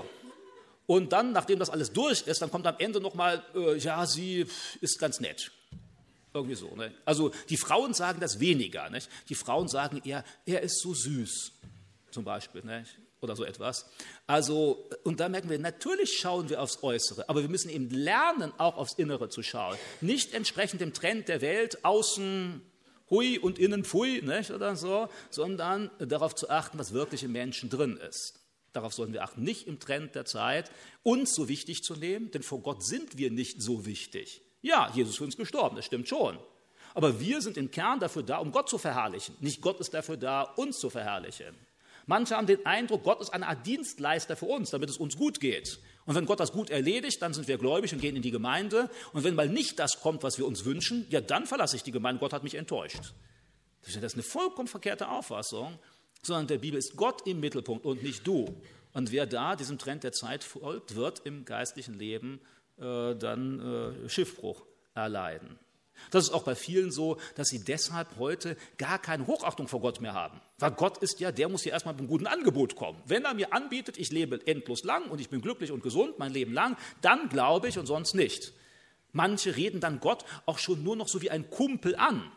A: Und dann, nachdem das alles durch ist, dann kommt am Ende nochmal, äh, ja, sie ist ganz nett. Irgendwie so. Ne? Also die Frauen sagen das weniger. Nicht? Die Frauen sagen eher, er ist so süß, zum Beispiel. Nicht? Oder so etwas. Also, und da merken wir, natürlich schauen wir aufs Äußere, aber wir müssen eben lernen, auch aufs Innere zu schauen. Nicht entsprechend dem Trend der Welt, außen hui und innen pfui, nicht, oder so, sondern darauf zu achten, was wirklich im Menschen drin ist. Darauf sollten wir achten, nicht im Trend der Zeit, uns so wichtig zu nehmen, denn vor Gott sind wir nicht so wichtig. Ja, Jesus ist für uns gestorben, das stimmt schon. Aber wir sind im Kern dafür da, um Gott zu verherrlichen. Nicht Gott ist dafür da, uns zu verherrlichen. Manche haben den Eindruck, Gott ist eine Art Dienstleister für uns, damit es uns gut geht. Und wenn Gott das gut erledigt, dann sind wir gläubig und gehen in die Gemeinde. Und wenn mal nicht das kommt, was wir uns wünschen, ja, dann verlasse ich die Gemeinde. Gott hat mich enttäuscht. Das ist eine vollkommen verkehrte Auffassung, sondern in der Bibel ist Gott im Mittelpunkt und nicht du. Und wer da diesem Trend der Zeit folgt, wird im geistlichen Leben äh, dann äh, Schiffbruch erleiden. Das ist auch bei vielen so, dass sie deshalb heute gar keine Hochachtung vor Gott mehr haben. Weil Gott ist ja, der muss ja erstmal mit einem guten Angebot kommen. Wenn er mir anbietet, ich lebe endlos lang und ich bin glücklich und gesund mein Leben lang, dann glaube ich und sonst nicht. Manche reden dann Gott auch schon nur noch so wie ein Kumpel an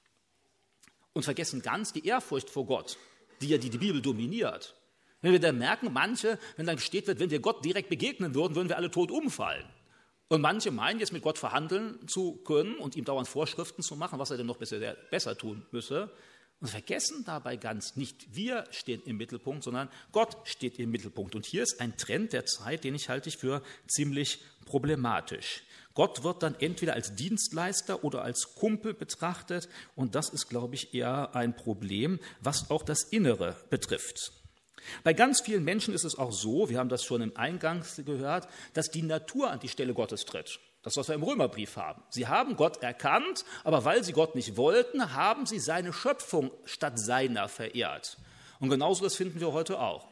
A: und vergessen ganz die Ehrfurcht vor Gott, die ja die, die Bibel dominiert. Wenn wir dann merken, manche, wenn dann gesteht wird, wenn wir Gott direkt begegnen würden, würden wir alle tot umfallen. Und manche meinen jetzt mit Gott verhandeln zu können und ihm dauernd Vorschriften zu machen, was er denn noch besser, besser tun müsse. Und vergessen dabei ganz, nicht wir stehen im Mittelpunkt, sondern Gott steht im Mittelpunkt. Und hier ist ein Trend der Zeit, den ich halte ich für ziemlich problematisch. Gott wird dann entweder als Dienstleister oder als Kumpel betrachtet. Und das ist, glaube ich, eher ein Problem, was auch das Innere betrifft. Bei ganz vielen Menschen ist es auch so, wir haben das schon im Eingang gehört, dass die Natur an die Stelle Gottes tritt. Das, was wir im Römerbrief haben. Sie haben Gott erkannt, aber weil sie Gott nicht wollten, haben sie seine Schöpfung statt seiner verehrt. Und genauso das finden wir heute auch.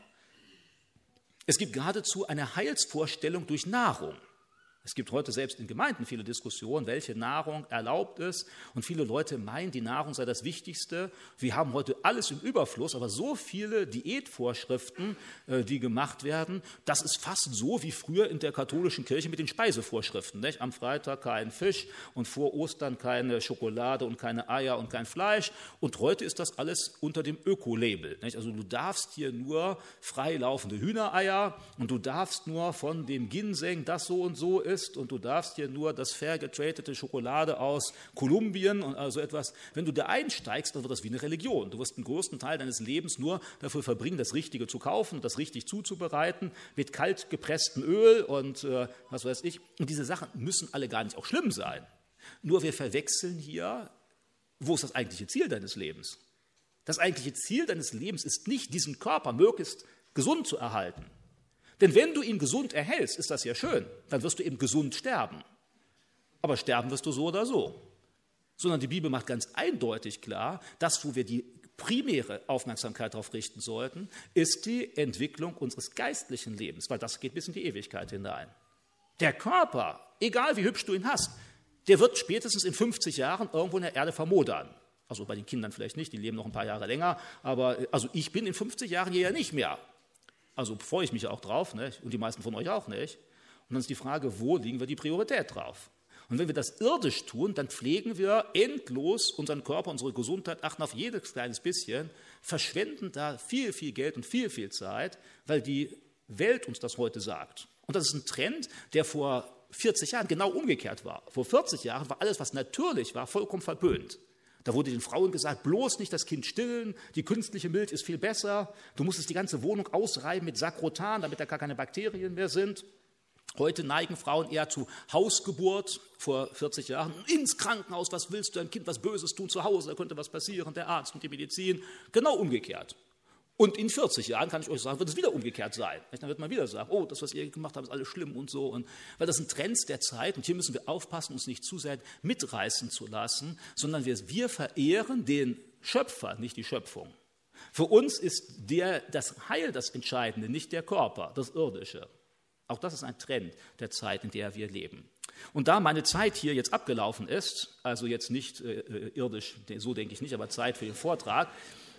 A: Es gibt geradezu eine Heilsvorstellung durch Nahrung. Es gibt heute selbst in Gemeinden viele Diskussionen, welche Nahrung erlaubt ist. Und viele Leute meinen, die Nahrung sei das Wichtigste. Wir haben heute alles im Überfluss, aber so viele Diätvorschriften, die gemacht werden, das ist fast so wie früher in der katholischen Kirche mit den Speisevorschriften. Nicht? Am Freitag kein Fisch und vor Ostern keine Schokolade und keine Eier und kein Fleisch. Und heute ist das alles unter dem Öko-Label. Nicht? Also du darfst hier nur freilaufende Hühnereier und du darfst nur von dem Ginseng, das so und so ist, und du darfst hier nur das fair getratete Schokolade aus Kolumbien und also etwas. Wenn du da einsteigst, dann wird das wie eine Religion. Du wirst den größten Teil deines Lebens nur dafür verbringen, das Richtige zu kaufen, das richtig zuzubereiten, mit kalt gepresstem Öl und äh, was weiß ich. Und diese Sachen müssen alle gar nicht auch schlimm sein. Nur wir verwechseln hier, wo ist das eigentliche Ziel deines Lebens? Das eigentliche Ziel deines Lebens ist nicht, diesen Körper möglichst gesund zu erhalten. Denn wenn du ihn gesund erhältst, ist das ja schön, dann wirst du eben gesund sterben. Aber sterben wirst du so oder so. Sondern die Bibel macht ganz eindeutig klar, das, wo wir die primäre Aufmerksamkeit darauf richten sollten, ist die Entwicklung unseres geistlichen Lebens, weil das geht bis in die Ewigkeit hinein. Der Körper, egal wie hübsch du ihn hast, der wird spätestens in fünfzig Jahren irgendwo in der Erde vermodern. Also bei den Kindern vielleicht nicht, die leben noch ein paar Jahre länger, aber also ich bin in fünfzig Jahren hier ja nicht mehr. Also freue ich mich auch drauf, nicht? Und die meisten von euch auch nicht. Und dann ist die Frage, wo liegen wir die Priorität drauf? Und wenn wir das irdisch tun, dann pflegen wir endlos unseren Körper, unsere Gesundheit, achten auf jedes kleines bisschen, verschwenden da viel, viel Geld und viel, viel Zeit, weil die Welt uns das heute sagt. Und das ist ein Trend, der vor vierzig Jahren genau umgekehrt war. Vor vierzig Jahren war alles, was natürlich war, vollkommen verpönt. Da wurde den Frauen gesagt, bloß nicht das Kind stillen, die künstliche Milch ist viel besser, du musstest die ganze Wohnung ausreiben mit Sakrotan, damit da gar keine Bakterien mehr sind. Heute neigen Frauen eher zu Hausgeburt, vor vierzig Jahren, ins Krankenhaus, was willst du, ein Kind was Böses tun zu Hause, da könnte was passieren, der Arzt und die Medizin, genau umgekehrt. Und in vierzig Jahren, kann ich euch sagen, wird es wieder umgekehrt sein. Dann wird man wieder sagen, oh, das, was ihr gemacht habt, ist alles schlimm und so. Und, weil das sind Trends der Zeit und hier müssen wir aufpassen, uns nicht zu sehr mitreißen zu lassen, sondern wir, wir verehren den Schöpfer, nicht die Schöpfung. Für uns ist der, das Heil das Entscheidende, nicht der Körper, das Irdische. Auch das ist ein Trend der Zeit, in der wir leben. Und da meine Zeit hier jetzt abgelaufen ist, also jetzt nicht äh, irdisch, so denke ich nicht, aber Zeit für den Vortrag,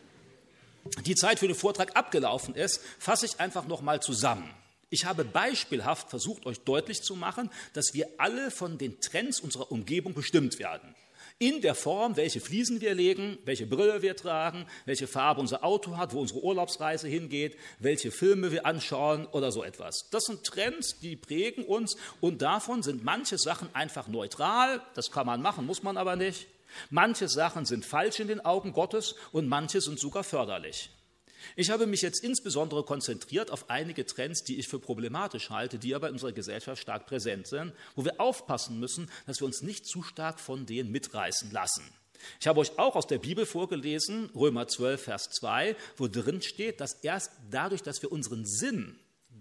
A: die Zeit für den Vortrag abgelaufen ist, fasse ich einfach noch mal zusammen. Ich habe beispielhaft versucht, euch deutlich zu machen, dass wir alle von den Trends unserer Umgebung bestimmt werden. In der Form, welche Fliesen wir legen, welche Brille wir tragen, welche Farbe unser Auto hat, wo unsere Urlaubsreise hingeht, welche Filme wir anschauen oder so etwas. Das sind Trends, die prägen uns und davon sind manche Sachen einfach neutral, das kann man machen, muss man aber nicht. Manche Sachen sind falsch in den Augen Gottes und manche sind sogar förderlich. Ich habe mich jetzt insbesondere konzentriert auf einige Trends, die ich für problematisch halte, die aber in unserer Gesellschaft stark präsent sind, wo wir aufpassen müssen, dass wir uns nicht zu stark von denen mitreißen lassen. Ich habe euch auch aus der Bibel vorgelesen, Römer zwölf, Vers zwei, wo drin steht, dass erst dadurch, dass wir unseren Sinn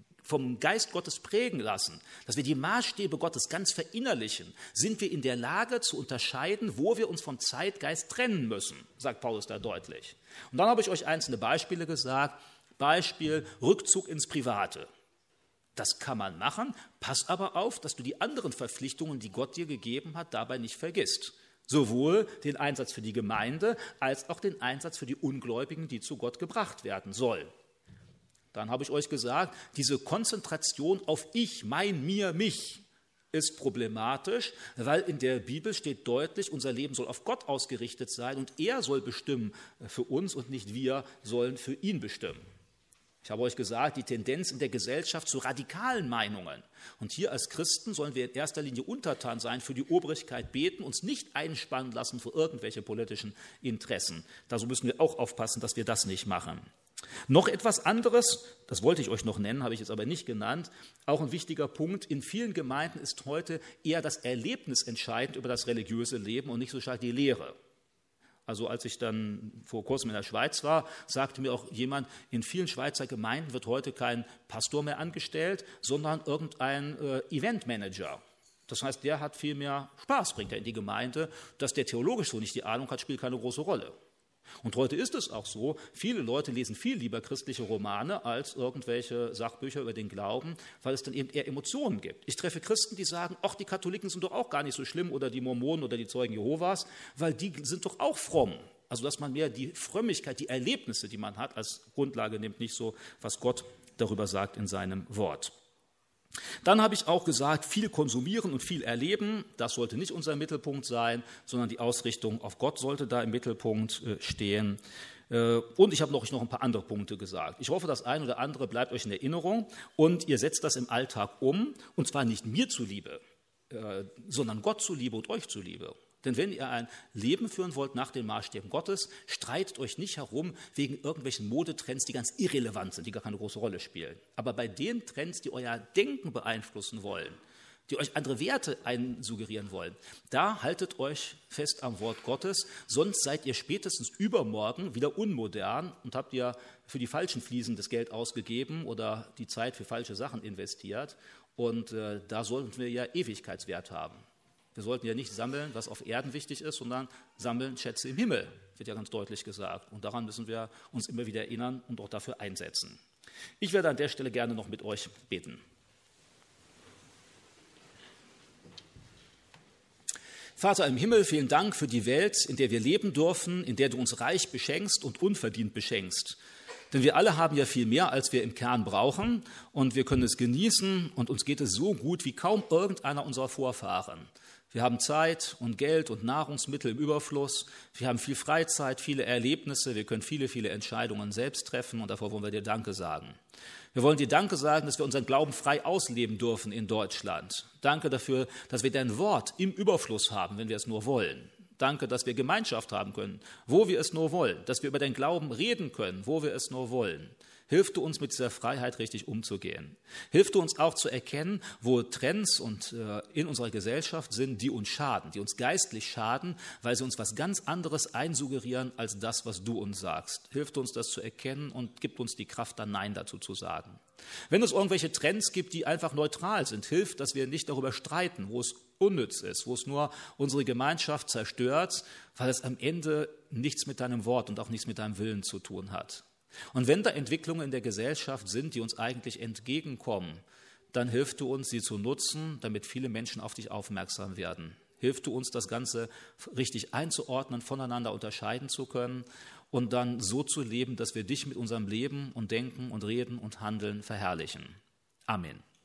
A: vom Geist Gottes prägen lassen, dass wir die Maßstäbe Gottes ganz verinnerlichen, sind wir in der Lage zu unterscheiden, wo wir uns vom Zeitgeist trennen müssen, sagt Paulus da deutlich. Und dann habe ich euch einzelne Beispiele gesagt. Beispiel Rückzug ins Private. Das kann man machen, pass aber auf, dass du die anderen Verpflichtungen, die Gott dir gegeben hat, dabei nicht vergisst. Sowohl den Einsatz für die Gemeinde als auch den Einsatz für die Ungläubigen, die zu Gott gebracht werden sollen. Dann habe ich euch gesagt, diese Konzentration auf ich, mein, mir, mich ist problematisch, weil in der Bibel steht deutlich, unser Leben soll auf Gott ausgerichtet sein und er soll bestimmen für uns und nicht wir sollen für ihn bestimmen. Ich habe euch gesagt, die Tendenz in der Gesellschaft zu radikalen Meinungen. Und hier als Christen sollen wir in erster Linie untertan sein, für die Obrigkeit beten, uns nicht einspannen lassen für irgendwelche politischen Interessen. Da müssen wir auch aufpassen, dass wir das nicht machen. Noch etwas anderes, das wollte ich euch noch nennen, habe ich jetzt aber nicht genannt, auch ein wichtiger Punkt, in vielen Gemeinden ist heute eher das Erlebnis entscheidend über das religiöse Leben und nicht so stark die Lehre. Also als ich dann vor kurzem in der Schweiz war, sagte mir auch jemand, in vielen Schweizer Gemeinden wird heute kein Pastor mehr angestellt, sondern irgendein äh, Eventmanager. Das heißt, der hat viel mehr Spaß, bringt er in die Gemeinde. Dass der theologisch so nicht die Ahnung hat, spielt keine große Rolle. Und heute ist es auch so, viele Leute lesen viel lieber christliche Romane als irgendwelche Sachbücher über den Glauben, weil es dann eben eher Emotionen gibt. Ich treffe Christen, die sagen, ach, die Katholiken sind doch auch gar nicht so schlimm oder die Mormonen oder die Zeugen Jehovas, weil die sind doch auch fromm. Also dass man mehr die Frömmigkeit, die Erlebnisse, die man hat, als Grundlage nimmt, nicht so, was Gott darüber sagt in seinem Wort. Dann habe ich auch gesagt, viel konsumieren und viel erleben, das sollte nicht unser Mittelpunkt sein, sondern die Ausrichtung auf Gott sollte da im Mittelpunkt stehen. Und ich habe noch, noch ein paar andere Punkte gesagt. Ich hoffe, das eine oder andere bleibt euch in Erinnerung und ihr setzt das im Alltag um, und zwar nicht mir zuliebe, sondern Gott zuliebe und euch zuliebe. Denn wenn ihr ein Leben führen wollt nach den Maßstäben Gottes, streitet euch nicht herum wegen irgendwelchen Modetrends, die ganz irrelevant sind, die gar keine große Rolle spielen. Aber bei den Trends, die euer Denken beeinflussen wollen, die euch andere Werte einsuggerieren wollen, da haltet euch fest am Wort Gottes, sonst seid ihr spätestens übermorgen wieder unmodern und habt ihr für die falschen Fliesen das Geld ausgegeben oder die Zeit für falsche Sachen investiert. Und äh, da sollten wir ja Ewigkeitswert haben. Wir sollten ja nicht sammeln, was auf Erden wichtig ist, sondern sammeln Schätze im Himmel, wird ja ganz deutlich gesagt. Und daran müssen wir uns immer wieder erinnern und auch dafür einsetzen. Ich werde an der Stelle gerne noch mit euch beten. Vater im Himmel, vielen Dank für die Welt, in der wir leben dürfen, in der du uns reich beschenkst und unverdient beschenkst. Denn wir alle haben ja viel mehr, als wir im Kern brauchen, und wir können es genießen, und uns geht es so gut wie kaum irgendeiner unserer Vorfahren. Wir haben Zeit und Geld und Nahrungsmittel im Überfluss. Wir haben viel Freizeit, viele Erlebnisse. Wir können viele, viele Entscheidungen selbst treffen. Und davor wollen wir dir Danke sagen. Wir wollen dir Danke sagen, dass wir unseren Glauben frei ausleben dürfen in Deutschland. Danke dafür, dass wir dein Wort im Überfluss haben, wenn wir es nur wollen. Danke, dass wir Gemeinschaft haben können, wo wir es nur wollen. Dass wir über deinen Glauben reden können, wo wir es nur wollen. Hilf du uns, mit dieser Freiheit richtig umzugehen. Hilf du uns auch zu erkennen, wo Trends und, äh, in unserer Gesellschaft sind, die uns schaden, die uns geistlich schaden, weil sie uns was ganz anderes einsuggerieren als das, was du uns sagst. Hilf du uns, das zu erkennen, und gib uns die Kraft, dann Nein dazu zu sagen. Wenn es irgendwelche Trends gibt, die einfach neutral sind, hilf, dass wir nicht darüber streiten, wo es unnütz ist, wo es nur unsere Gemeinschaft zerstört, weil es am Ende nichts mit deinem Wort und auch nichts mit deinem Willen zu tun hat. Und wenn da Entwicklungen in der Gesellschaft sind, die uns eigentlich entgegenkommen, dann hilf du uns, sie zu nutzen, damit viele Menschen auf dich aufmerksam werden. Hilf du uns, das Ganze richtig einzuordnen, voneinander unterscheiden zu können und dann so zu leben, dass wir dich mit unserem Leben und Denken und Reden und Handeln verherrlichen. Amen.